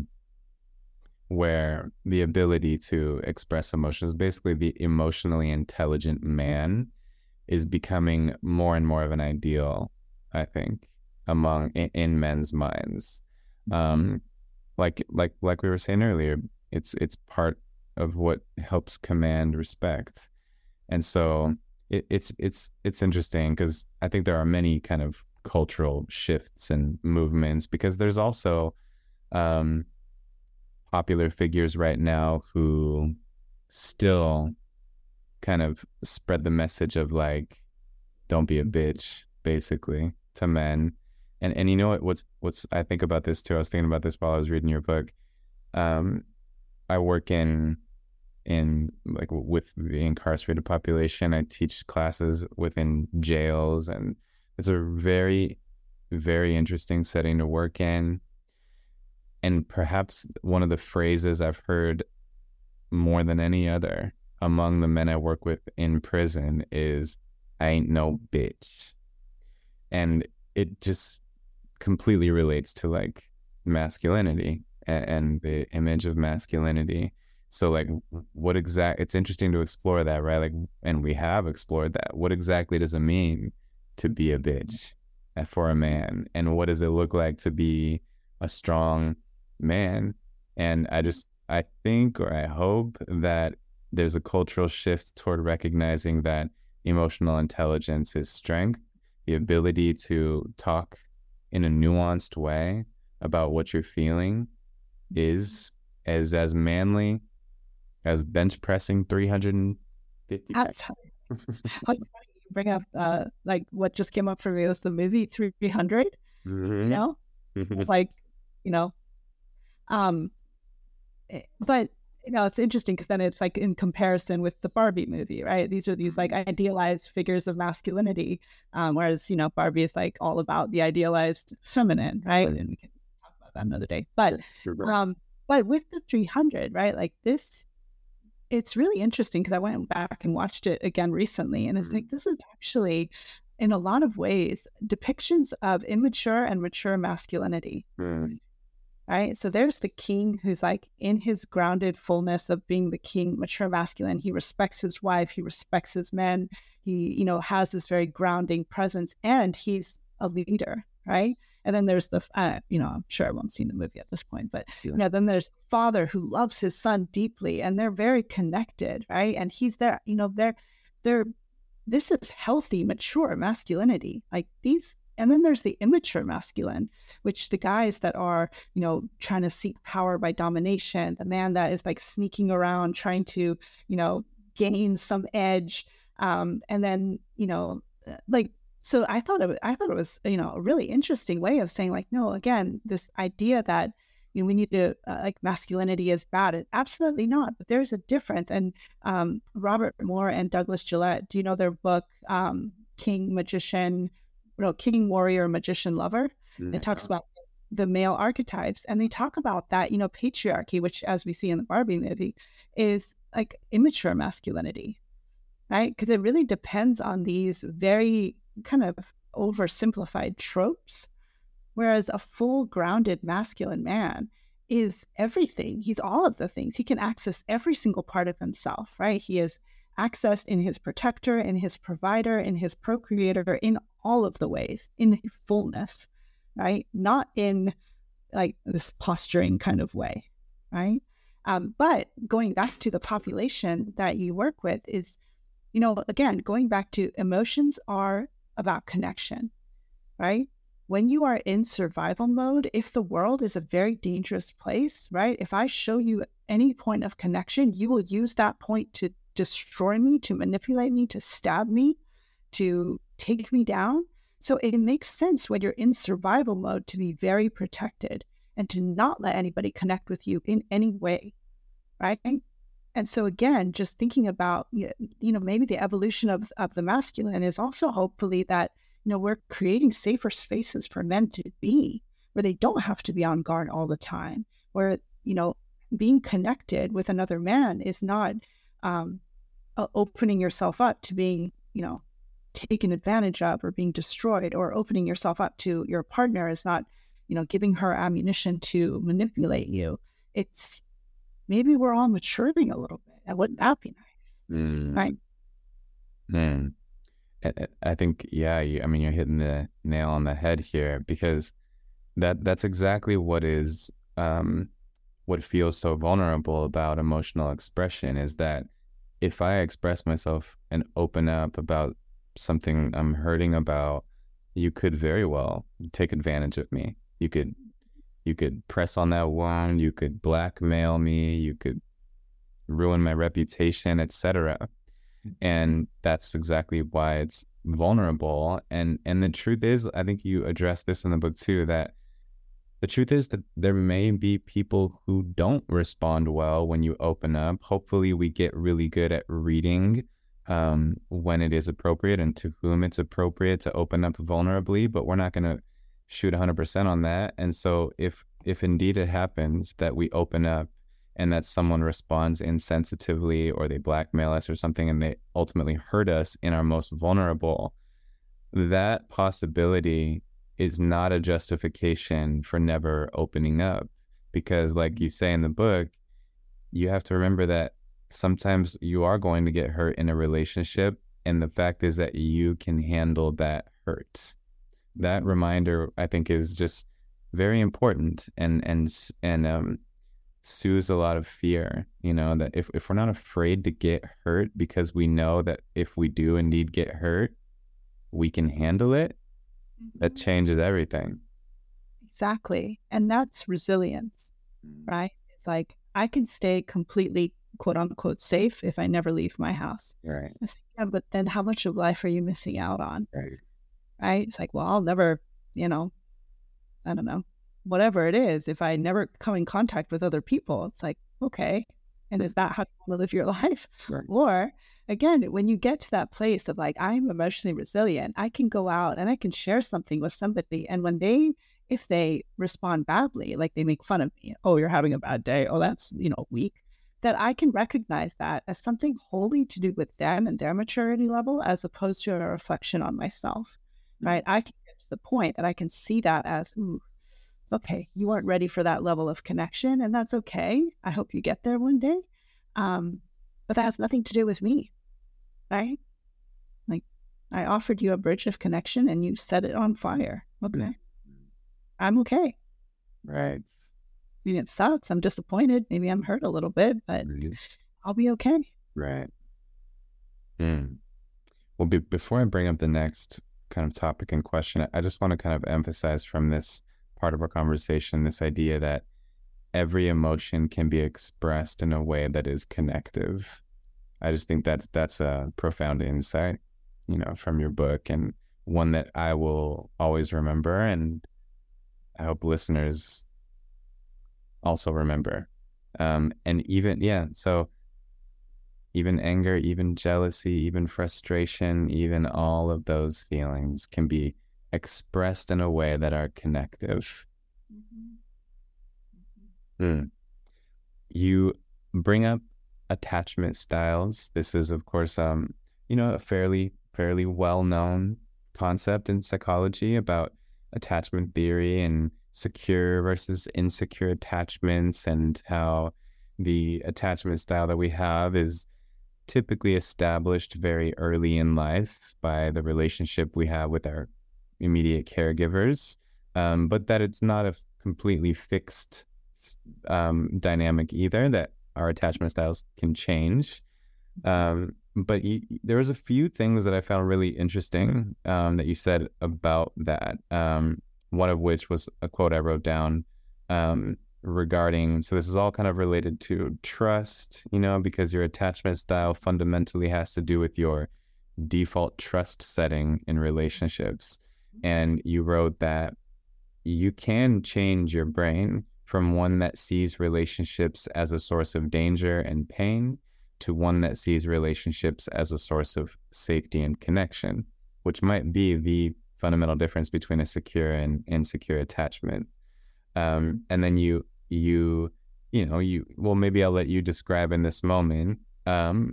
where the ability to express emotions, basically the emotionally intelligent man, is becoming more and more of an ideal, I think, among in, in men's minds. Um, like like like we were saying earlier, it's it's part of what helps command respect. And so it, it's it's it's interesting because I think there are many kind of cultural shifts and movements, because there's also um, popular figures right now who still kind of spread the message of, like, don't be a bitch, basically, to men. And and you know what, what's what's I think about this too. I was thinking about this while I was reading your book. Um, I work in in like with the incarcerated population. I teach classes within jails, and it's a very, very interesting setting to work in. And perhaps one of the phrases I've heard more than any other among the men I work with in prison is, I ain't no bitch. And it just completely relates to, like, masculinity and, and the image of masculinity. So, like, what exact, it's interesting to explore that, right? Like, and we have explored that. What exactly does it mean to be a bitch for a man? And what does it look like to be a strong man? And I just, I think, or I hope that there's a cultural shift toward recognizing that emotional intelligence is strength, the ability to talk in a nuanced way about what you're feeling is as, as manly as bench pressing three hundred fifty. That's how you bring up, uh, like, what just came up for me was the movie three hundred, mm-hmm. you know? like, you know, um, eh, but you know, it's interesting because then it's like in comparison with the Barbie movie, right? These are these like idealized figures of masculinity, um, whereas, you know, Barbie is like all about the idealized feminine, right? And we can talk about that another day. But, um, but with the three hundred, right? Like this, it's really interesting because I went back and watched it again recently, and it's like this is actually, in a lot of ways, depictions of immature and mature masculinity. Mm. Right. So there's the king who's like in his grounded fullness of being the king, mature masculine. He respects his wife. He respects his men. He, you know, has this very grounding presence, and he's a leader. Right. And then there's the, uh, you know, I'm sure everyone's seen the movie at this point, but, you know, then there's the father who loves his son deeply, and they're very connected. Right. And he's there, you know, they're, they're, this is healthy, mature masculinity. Like these. And then there's the immature masculine, which the guys that are, you know, trying to seek power by domination, the man that is like sneaking around trying to, you know, gain some edge. Um, and then, you know, like, so I thought it, I thought it was, you know, a really interesting way of saying like, no, again, this idea that, you know, we need to, uh, like masculinity is bad. It, absolutely not. But there's a difference. And um, Robert Moore and Douglas Gillette, do you know their book, um, King, Magician, no, King, Warrior, Magician, Lover? Mm-hmm. It talks about the male archetypes, and they talk about that, you know, patriarchy, which as we see in the Barbie movie, is like immature masculinity, right? Because it really depends on these very kind of oversimplified tropes, whereas a full grounded masculine man is everything. He's all of the things. He can access every single part of himself, right? He is accessed in his protector, in his provider, in his procreator, in all of the ways, in fullness, right? Not in like this posturing kind of way, right? Um, but going back to the population that you work with is, you know, again, going back to emotions are about connection, right? When you are in survival mode, if the world is a very dangerous place, right? If I show you any point of connection, you will use that point to destroy me, to manipulate me, to stab me, to take me down. So it makes sense when you're in survival mode to be very protected and to not let anybody connect with you in any way, right? And so again, just thinking about, you know, maybe the evolution of, of the masculine is also hopefully that, you know, we're creating safer spaces for men to be, where they don't have to be on guard all the time, where, you know, being connected with another man is not um, uh, opening yourself up to being, you know, taken advantage of or being destroyed, or opening yourself up to your partner is not, you know, giving her ammunition to manipulate you. It's maybe we're all maturing a little bit. And wouldn't that be nice? Mm. Right. Mm. I think, yeah, you, I mean, you're hitting the nail on the head here, because that that's exactly what is, um, what feels so vulnerable about emotional expression, is that if I express myself and open up about something I'm hurting about, you could very well take advantage of me. You could, you could press on that wound, you could blackmail me, you could ruin my reputation, et cetera. And that's exactly why it's vulnerable. And and the truth is, I think you address this in the book too, that the truth is that there may be people who don't respond well when you open up. Hopefully we get really good at reading um, when it is appropriate and to whom it's appropriate to open up vulnerably, but we're not going to shoot one hundred percent on that. And so if if indeed it happens that we open up and that someone responds insensitively, or they blackmail us or something, and they ultimately hurt us in our most vulnerable, that possibility is not a justification for never opening up. Because like you say in the book, you have to remember that sometimes you are going to get hurt in a relationship, and the fact is that you can handle that hurt. That reminder, I think, is just very important, and and and um soothes a lot of fear, you know, that if, if we're not afraid to get hurt, because we know that if we do indeed get hurt, we can handle it, mm-hmm. that changes everything. Exactly. And that's resilience, right? It's like, I can stay completely, quote unquote, safe if I never leave my house. Right. It's like, yeah, but then how much of life are you missing out on? Right. Right. It's like, well, I'll never, you know, I don't know, whatever it is, if I never come in contact with other people, it's like, okay, and is that how you want to live your life? Right. Or again, when you get to that place of like, I'm emotionally resilient, I can go out and I can share something with somebody. And when they, if they respond badly, like they make fun of me, oh, you're having a bad day, oh, that's, you know, weak, that I can recognize that as something wholly to do with them and their maturity level, as opposed to a reflection on myself, right? I can get to the point that I can see that as, ooh, okay, you weren't ready for that level of connection, and that's okay. I hope you get there one day. Um, but that has nothing to do with me, right? Like, I offered you a bridge of connection and you set it on fire. Okay. I'm okay. Right. I mean, it sucks. I'm disappointed. Maybe I'm hurt a little bit, but I'll be okay. Right. Mm. Well, be- before I bring up the next kind of topic in question, I just want to kind of emphasize from this part of our conversation, this idea that every emotion can be expressed in a way that is connective. I just think that's that's a profound insight, you know, from your book, and one that I will always remember, and I hope listeners also remember. Um, and even, yeah, so even anger, even jealousy, even frustration, even all of those feelings can be expressed in a way that are connective. Mm-hmm. Mm. You bring up attachment styles. This is, of course, um, you know, a fairly, fairly well-known concept in psychology about attachment theory and secure versus insecure attachments, and how the attachment style that we have is typically established very early in life by the relationship we have with our immediate caregivers, um, but that it's not a completely fixed um, dynamic either, that our attachment styles can change. Um, but you, there was a few things that I found really interesting um, that you said about that. Um, one of which was a quote I wrote down um, regarding, so this is all kind of related to trust, you know, because your attachment style fundamentally has to do with your default trust setting in relationships. And you wrote that you can change your brain from one that sees relationships as a source of danger and pain to one that sees relationships as a source of safety and connection, which might be the fundamental difference between a secure and insecure attachment. Um, and then you, you, you know, you, well, maybe I'll let you describe in this moment, um,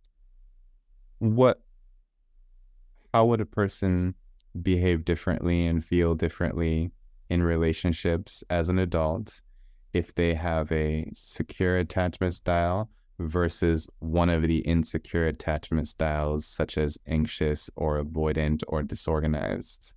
what, how would a person behave differently and feel differently in relationships as an adult if they have a secure attachment style versus one of the insecure attachment styles, such as anxious or avoidant or disorganized?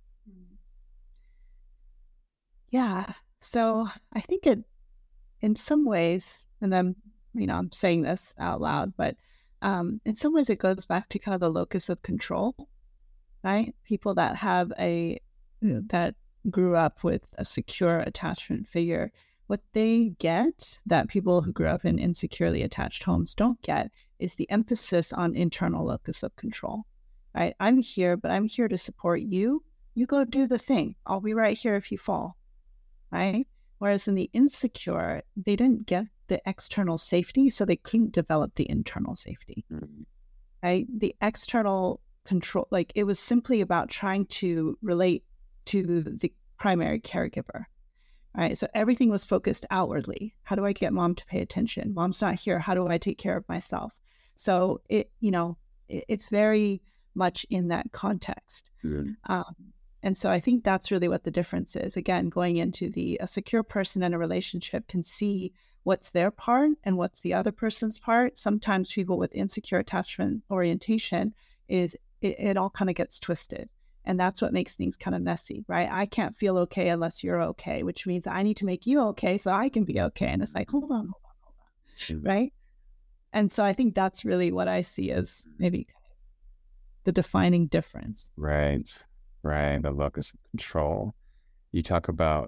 Yeah. So I think it, in some ways, and I'm, you know, I'm saying this out loud, but um, in some ways it goes back to kind of the locus of control, right? People that have a, that grew up with a secure attachment figure, what they get that people who grew up in insecurely attached homes don't get is the emphasis on internal locus of control, right? I'm here, but I'm here to support you. You go do the thing. I'll be right here if you fall, right? Whereas in the insecure, they didn't get the external safety, so they couldn't develop the internal safety, mm-hmm. right? The external control, like it was simply about trying to relate to the primary caregiver. Right. So everything was focused outwardly. How do I get mom to pay attention? Mom's not here. How do I take care of myself? So it, you know, it, it's very much in that context. Mm-hmm. Um, and so I think that's really what the difference is. Again, going into the, a secure person in a relationship can see what's their part and what's the other person's part. Sometimes people with insecure attachment orientation is it, it all kind of gets twisted. And that's what makes things kind of messy, right? I can't feel okay unless you're okay, which means I need to make you okay so I can be okay. And it's like, hold on, hold on, hold on, mm-hmm. right? And so I think that's really what I see as maybe the defining difference. Right, right. The locus of control. You talk about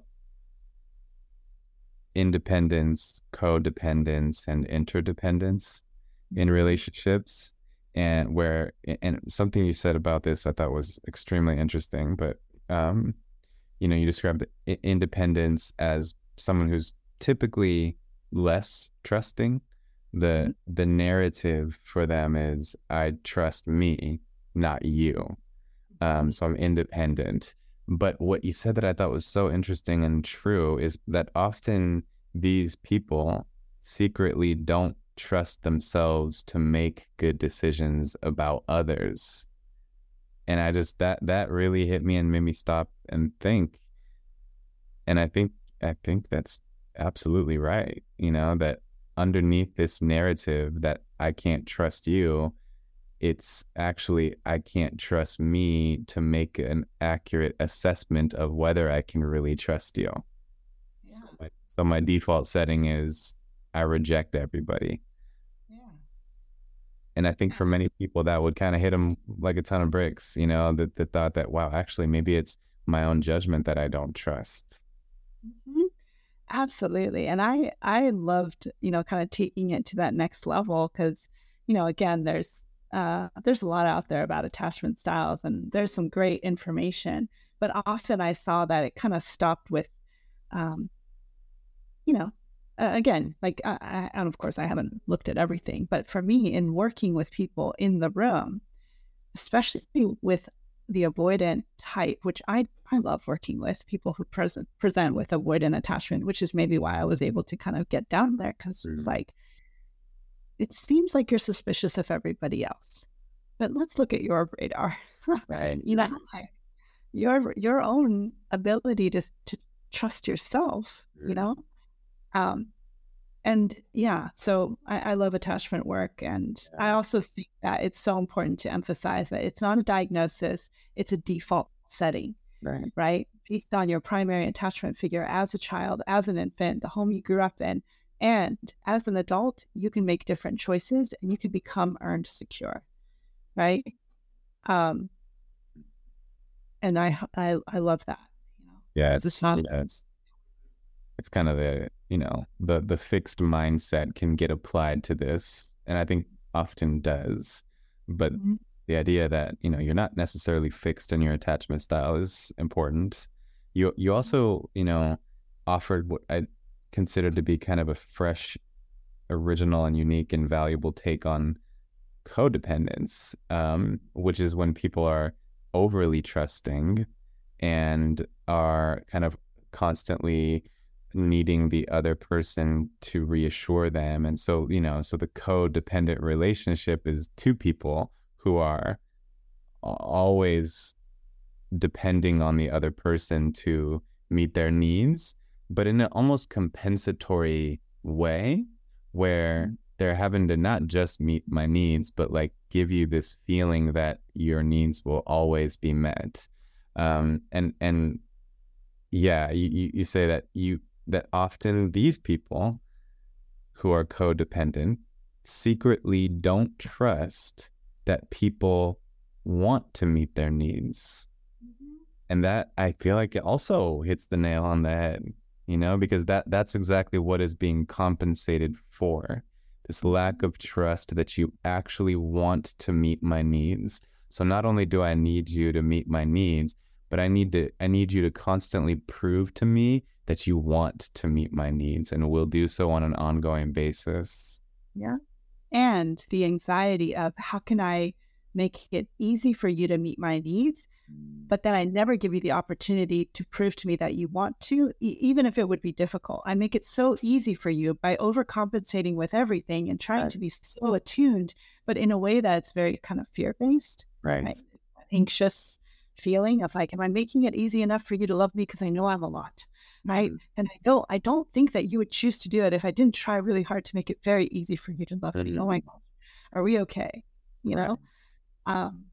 independence, codependence, and interdependence in relationships. And where, and something you said about this I thought was extremely interesting, but um, you know, you described i- independence as someone who's typically less trusting. The the narrative for them is, I trust me, not you. Um, so I'm independent. But what you said that I thought was so interesting and true is that often these people secretly don't trust themselves to make good decisions about others. And I just, that that really hit me and made me stop and think. And I think I think that's absolutely right. You know, that underneath this narrative that I can't trust you, it's actually, I can't trust me to make an accurate assessment of whether I can really trust you. Yeah. So my, so my default setting is I reject everybody. Yeah. And I think for many people that would kind of hit them like a ton of bricks, you know, the, the thought that, wow, actually, maybe it's my own judgment that I don't trust. Mm-hmm. Absolutely. And I, I loved, you know, kind of taking it to that next level because, you know, again, there's, uh, there's a lot out there about attachment styles and there's some great information, but often I saw that it kind of stopped with, um, you know, uh, again, like, I, I, and of course I haven't looked at everything, but for me in working with people in the room, especially with the avoidant type, which I, I love working with people who present present with avoidant attachment, which is maybe why I was able to kind of get down there because it's like, it seems like you're suspicious of everybody else, but let's look at your radar. Right. You know, like your your own ability to to trust yourself. You know, um, and yeah, so I, I love attachment work. And I also think that it's so important to emphasize that it's not a diagnosis, it's a default setting, Right. right? Based on your primary attachment figure as a child, as an infant, the home you grew up in. And as an adult, you can make different choices and you can become earned secure, right? Um, and I, I, I love that. You know? Yeah, It's it's, not, yeah, it's it's kind of the, you know, the the fixed mindset can get applied to this, and I think often does. But Mhm. the idea that, you know, you're not necessarily fixed in your attachment style is important. You you also, you know, offered what I considered to be kind of a fresh, original, and unique and valuable take on codependence, um, which is when people are overly trusting and are kind of constantly needing the other person to reassure them. And so, you know, so the codependent relationship is two people who are always depending on the other person to meet their needs, but in an almost compensatory way where they're having to not just meet my needs, but like give you this feeling that your needs will always be met. Um, and, and yeah, you, you say that you, that often these people who are codependent secretly don't trust that people want to meet their needs. And that, I feel like, it also hits the nail on the head, you know, because that that's exactly what is being compensated for. This lack of trust that you actually want to meet my needs. So not only do I need you to meet my needs, but I need to I need you to constantly prove to me that you want to meet my needs and will do so on an ongoing basis. Yeah. And the anxiety of how can I make it easy for you to meet my needs, but then I never give you the opportunity to prove to me that you want to, e- even if it would be difficult. I make it so easy for you by overcompensating with everything and trying to be so attuned, but in a way that's very kind of fear-based, Right. right? Anxious feeling of like, am I making it easy enough for you to love me because I know I'm a lot, right? Mhm. And I don't, I don't think that you would choose to do it if I didn't try really hard to make it very easy for you to love me. Mhm. Oh my gosh, are we okay? You Right. know? Um,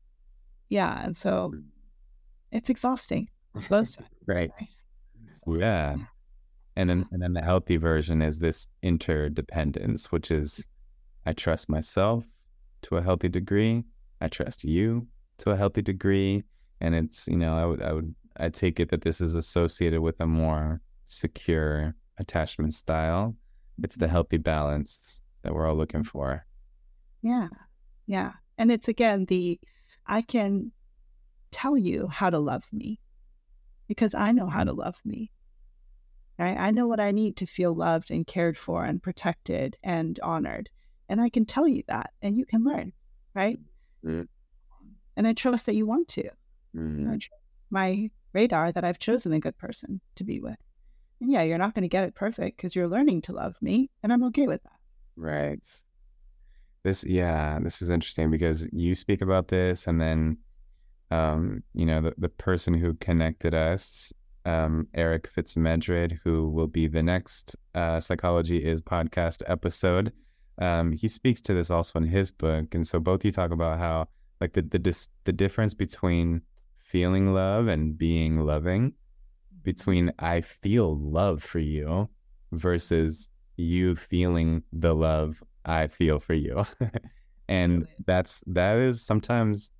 yeah, and so it's exhausting. Both sides, Right. right? Yeah. And then and then the healthy version is this interdependence, which is I trust myself to a healthy degree. I trust you to a healthy degree. And it's, you know, I would I would I take it that this is associated with a more secure attachment style. It's the healthy balance that we're all looking for. Yeah, yeah. And it's again the I can tell you how to love me, because I know how to love me. Right? I know what I need to feel loved and cared for and protected and honored. And I can tell you that, and you can learn, right? Mm. And I trust that you want to. Mm. I trust my radar that I've chosen a good person to be with. And yeah, you're not going to get it perfect because you're learning to love me, and I'm okay with that. Right. This, yeah, this is interesting because you speak about this, and then, um, you know, the, the person who connected us, um, Eric Fitzmedred, who will be the next uh, Psychology Is podcast episode, um, he speaks to this also in his book. And so both you talk about how, like, the the dis- the difference between feeling love and being loving, between I feel love for you versus you feeling the love I feel for you. And that's, that is sometimes,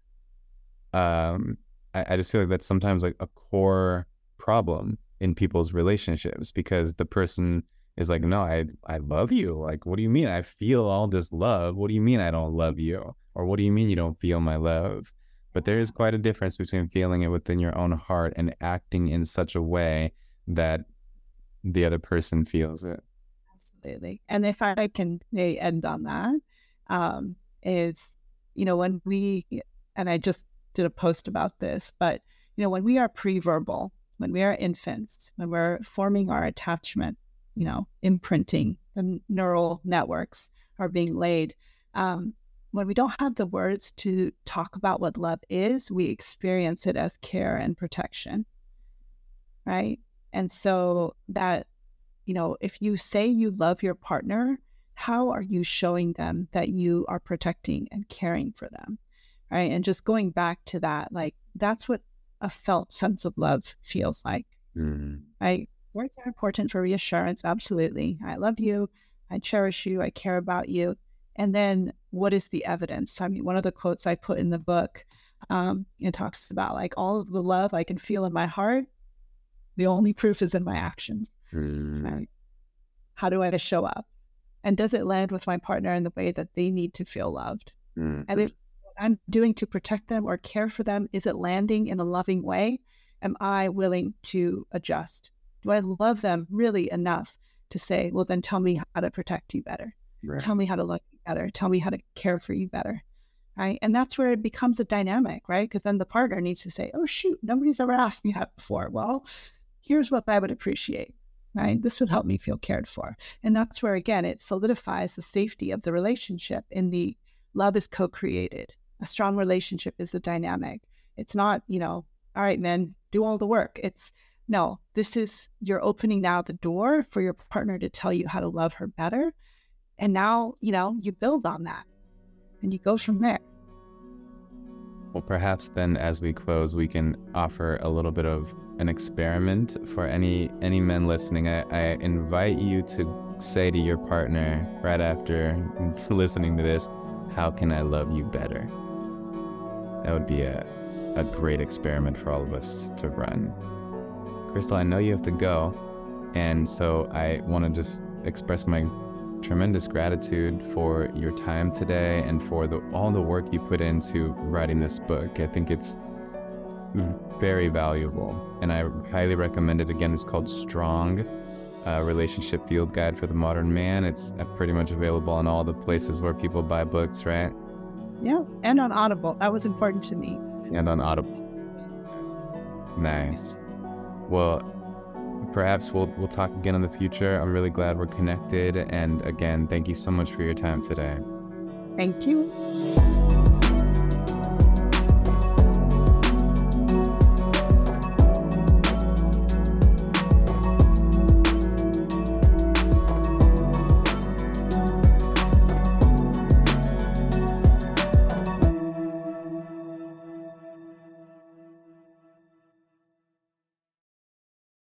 um, I, I just feel like that's sometimes like a core problem in people's relationships, because the person is like, no, I, I love you. Like, what do you mean? I feel all this love. What do you mean I don't love you? Or what do you mean you don't feel my love? But there is quite a difference between feeling it within your own heart and acting in such a way that the other person feels it. Absolutely. And if I can may end on that, um, is, you know, when we, and I just did a post about this, but, you know, when we are pre-verbal, when we are infants, when we're forming our attachment, you know, imprinting, the neural networks are being laid. Um, when we don't have the words to talk about what love is, we experience it as care and protection, right? And so that, you know, if you say you love your partner, how are you showing them that you are protecting and caring for them, right? And just going back to that, like, that's what a felt sense of love feels like, mm-hmm. right? Words are important for reassurance, absolutely. I love you, I cherish you, I care about you. And then what is the evidence? I mean, one of the quotes I put in the book, um, it talks about, like, all of the love I can feel in my heart, the only proof is in my actions. Mm-hmm. Right? How do I show up? And does it land with my partner in the way that they need to feel loved? Mm-hmm. And if what I'm doing to protect them or care for them, is it landing in a loving way? Am I willing to adjust? Do I love them really enough to say, well, then tell me how to protect you better. Right. Tell me how to love you better. Tell me how to care for you better. Right. And that's where it becomes a dynamic, right? Because then the partner needs to say, oh, shoot, nobody's ever asked me that before. Well, here's what I would appreciate. Right. This would help me feel cared for. And that's where, again, it solidifies the safety of the relationship in the love is co-created. A strong relationship is a dynamic. It's not, you know, all right, men, do all the work. It's no, this is, you're opening now the door for your partner to tell you how to love her better. And now, you know, you build on that and you go from there. Well, perhaps then as we close, we can offer a little bit of an experiment for any any men listening. I, I invite you to say to your partner right after listening to this, how can I love you better? That would be a, a great experiment for all of us to run. Crystal, I know you have to go, and so I want to just express my tremendous gratitude for your time today and for the, all the work you put into writing this book. I think it's very valuable, and I highly recommend it. Again, it's called Strong, uh, Relationship Field Guide for the Modern Man. It's uh, pretty much available on all the places where people buy books, right? Yeah, and on Audible. That was important to me. And on Audible. Nice. Well, perhaps we'll we'll talk again in the future. I'm really glad we're connected. And again, thank you so much for your time today. Thank you.